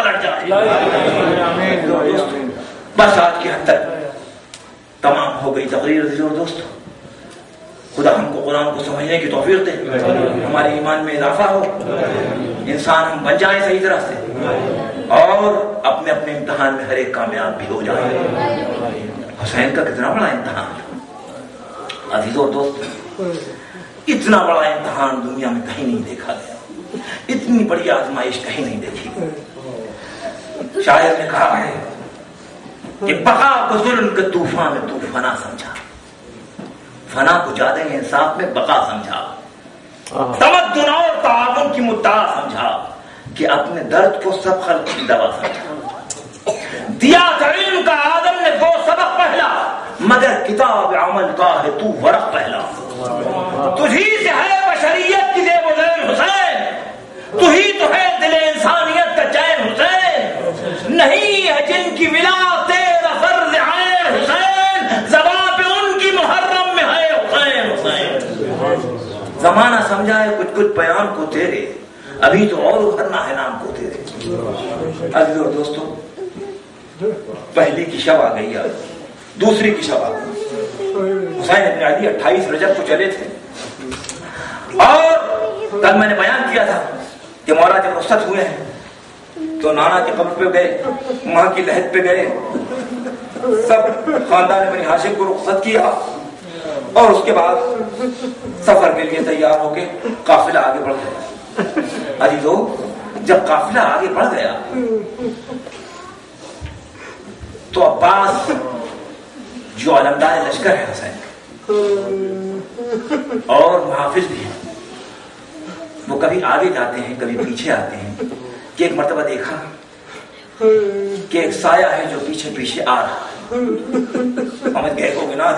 S1: بس آج کی حد تک تمام ہو گئی تقریر عزیزوں اور دوستوں. خدا ہم کو قرآن کو سمجھنے کی توفیق دے, ہمارے ایمان میں اضافہ ہو, انسان ہم بن جائیں صحیح طرح سے, اور اپنے اپنے امتحان میں ہر ایک کامیاب بھی ہو جائیں. حسین کا کتنا بڑا امتحان عزیزوں اور دوستوں, اتنا بڑا امتحان دنیا میں کہیں نہیں دیکھا گیا, اتنی بڑی آزمائش کہیں نہیں دیکھی. شاعر نے کہا ہے کہ بقا کو ظلم کے طوفان میں تو فنا سمجھا, فنا کو زیادہ انصاف میں بقا سمجھا, تمدن اور تعاون کی مدعا سمجھا, کہ اپنے درد کو سب خلق کی دوا سمجھا. دیا علم کا آدم نے دو سبق پہلا, مگر کتاب عمل کا ہے تو ورق پہلا. تجھی سے ہے بشریت کی زیب و زین حسین, تو ہی تو ہے دل انسانیت کا چین حسین. نہیں ہے جن کی ولا تیرا فرض عین حسین, زبان پہ ان کی محرم میں ہے حسین حسین. زمانہ سمجھا ہے کچھ کچھ بیان کو تیرے, ابھی تو اور ابھرنا ہے نام کو تیرے. عزیز اور دوستوں, پہلی کی شب آ گئی, دوسری کی شب آ گئی. حسین ابن علی اٹھائیس رجب کو چلے تھے, اور کل میں نے بیان کیا تھا کہ مولا جب رخصت ہوئے ہیں تو نانا کے قبر پہ گئے, ماں کی لحد پہ گئے, سب خاندان بنی ہاشم کو رخصت کیا, اور اس کے بعد سفر کے لیے تیار ہو کے قافلہ آگے بڑھ گیا. عزیزو, جب قافلہ آگے بڑھ گیا تو عباس جو علمدار لشکر ہے حسین اور محافظ بھی ہیں, وہ کبھی آگے جاتے ہیں کبھی پیچھے آتے ہیں, کہ ایک مرتبہ دیکھا کہ ایک سایہ ہے جو پیچھے پیچھے آ رہا ہے. سمجھ گئے ہو گنا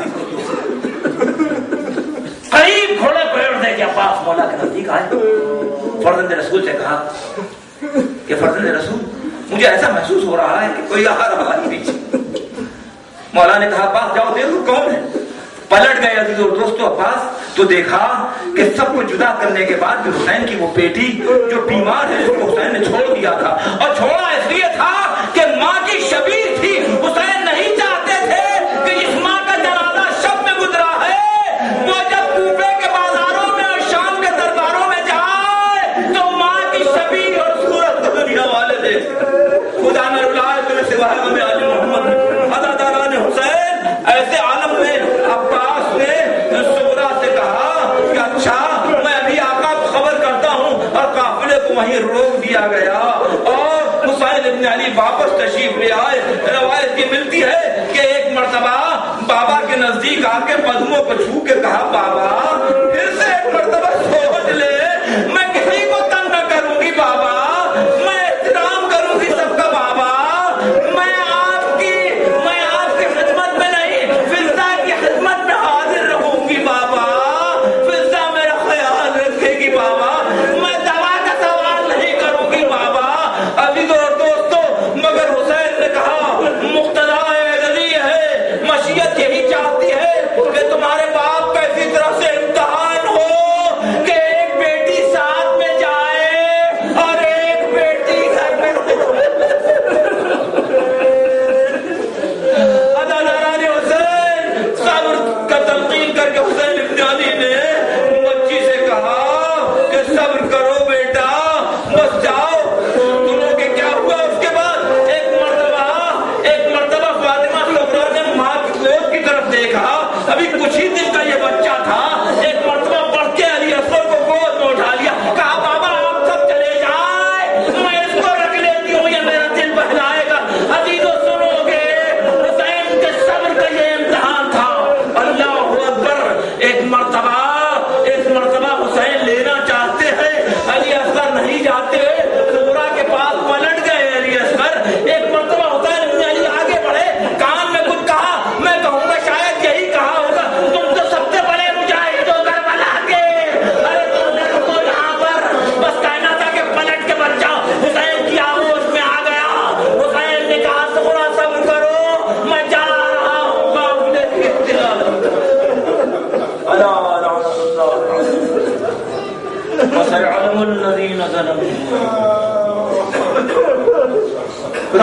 S1: قریب گھوڑے پیڑ دے کہ عباس مولا کے نزدیک آئے. فرزند رسول سے کہا کہ فرزند رسول, مجھے ایسا محسوس ہو رہا ہے کہ کوئی آ رہا ہے پیچھے. مولا نے کہا عباس جاؤ دیکھو کون ہے. پلٹ گئے عزیز اور دوستو عباس, تو دیکھا کہ سب کو جدا کرنے کے بعد بھی حسین کی وہ بیٹی جو بیمار ہے, اس کو حسین نے چھوڑ دیا تھا, اور چھوڑا اس لیے تھا کہ ماں کی شبیر تھی. حسین نہیں چاہتے تھے کہ اس ماں کا جنازہ شب میں گزرا ہے, وہ جب کوفے کے بازاروں میں اور شام کے درباروں میں جائے تو ماں کی شبیر اور صورت کو دنیا والے دے. خدا نے رلائے تمہیں سوائے ہمیں علی محمد عزاداران حسین. ایسے عالم میں عباس نے سغرا سے کہا کہ اچھا میں ابھی آقا کو خبر کرتا ہوں, اور قافلے کو وہیں روک دیا گیا, اور حسین ابن علی واپس تشریف لے آئے. روایت یہ ملتی ہے کہ ایک مرتبہ بابا کے نزدیک آ کے قدموں کو چھو کے کہا, بابا پھر سے ایک مرتبہ سوچ لے, میں کسی کو تنگ نہ کروں گی بابا, میں احترام کروں گی سب کا بابا, میں آپ کی میں آپ کی خدمت میں نہیں فضا کی خدمت میں حاضر رہوں گی بابا, فضا میرا خیال رکھے گی بابا, میں دوا کا سوال نہیں کروں گی بابا. عزیزوں اور دوستوں, مگر حسین نے کہا مقتضائے علی ہے, مشیت یہی چاہتی ہے کہ تمہارے باپ کا اسی طرح سے امتحان ہو کہ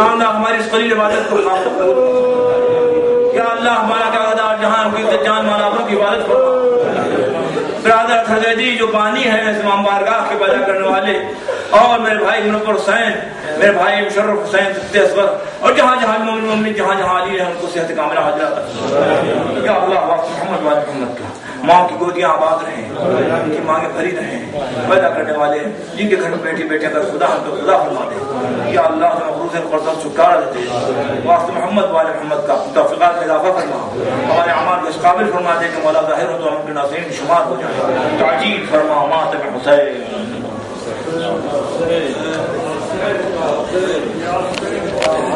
S3: یا اللہ ہماری اس قلیل عبادت کو قبول یا اللہ ہمارا کیا ادا جہاں کی جان مالا اپنوں کی عبادت کرو. برادر حضرتی جو بانی ہے امام بارگاہ کے پیدا کرنے والے اور میرے بھائی منور حسین میرے بھائی مشرف حسین سفتے اصغر اور جہاں جہاں مومن مومن جہاں جہاں علی ہیں ان کو صحت کاملہ حاضر عطا یا اللہ وقت محمد والے محمد کا ماں کی گودیاں آباد رہیں ان کی مانگیں بھری رہیں پیدا کرنے والے جن کے گھر میں بیٹی بیٹے اگر خدا ہم تو خدا فرما دے یا اللہ تو مخلوص قرض چھٹکارا دیتے واسطہ محمد والے محمد کا توفیقات میں اضافہ فرما ہمارے اعمال کو اس قابل فرما دے کہ مولا ظاہر ہو تو ہم کے ناصرین شمار ہو جائیں تعجیل فرما ماتم حسین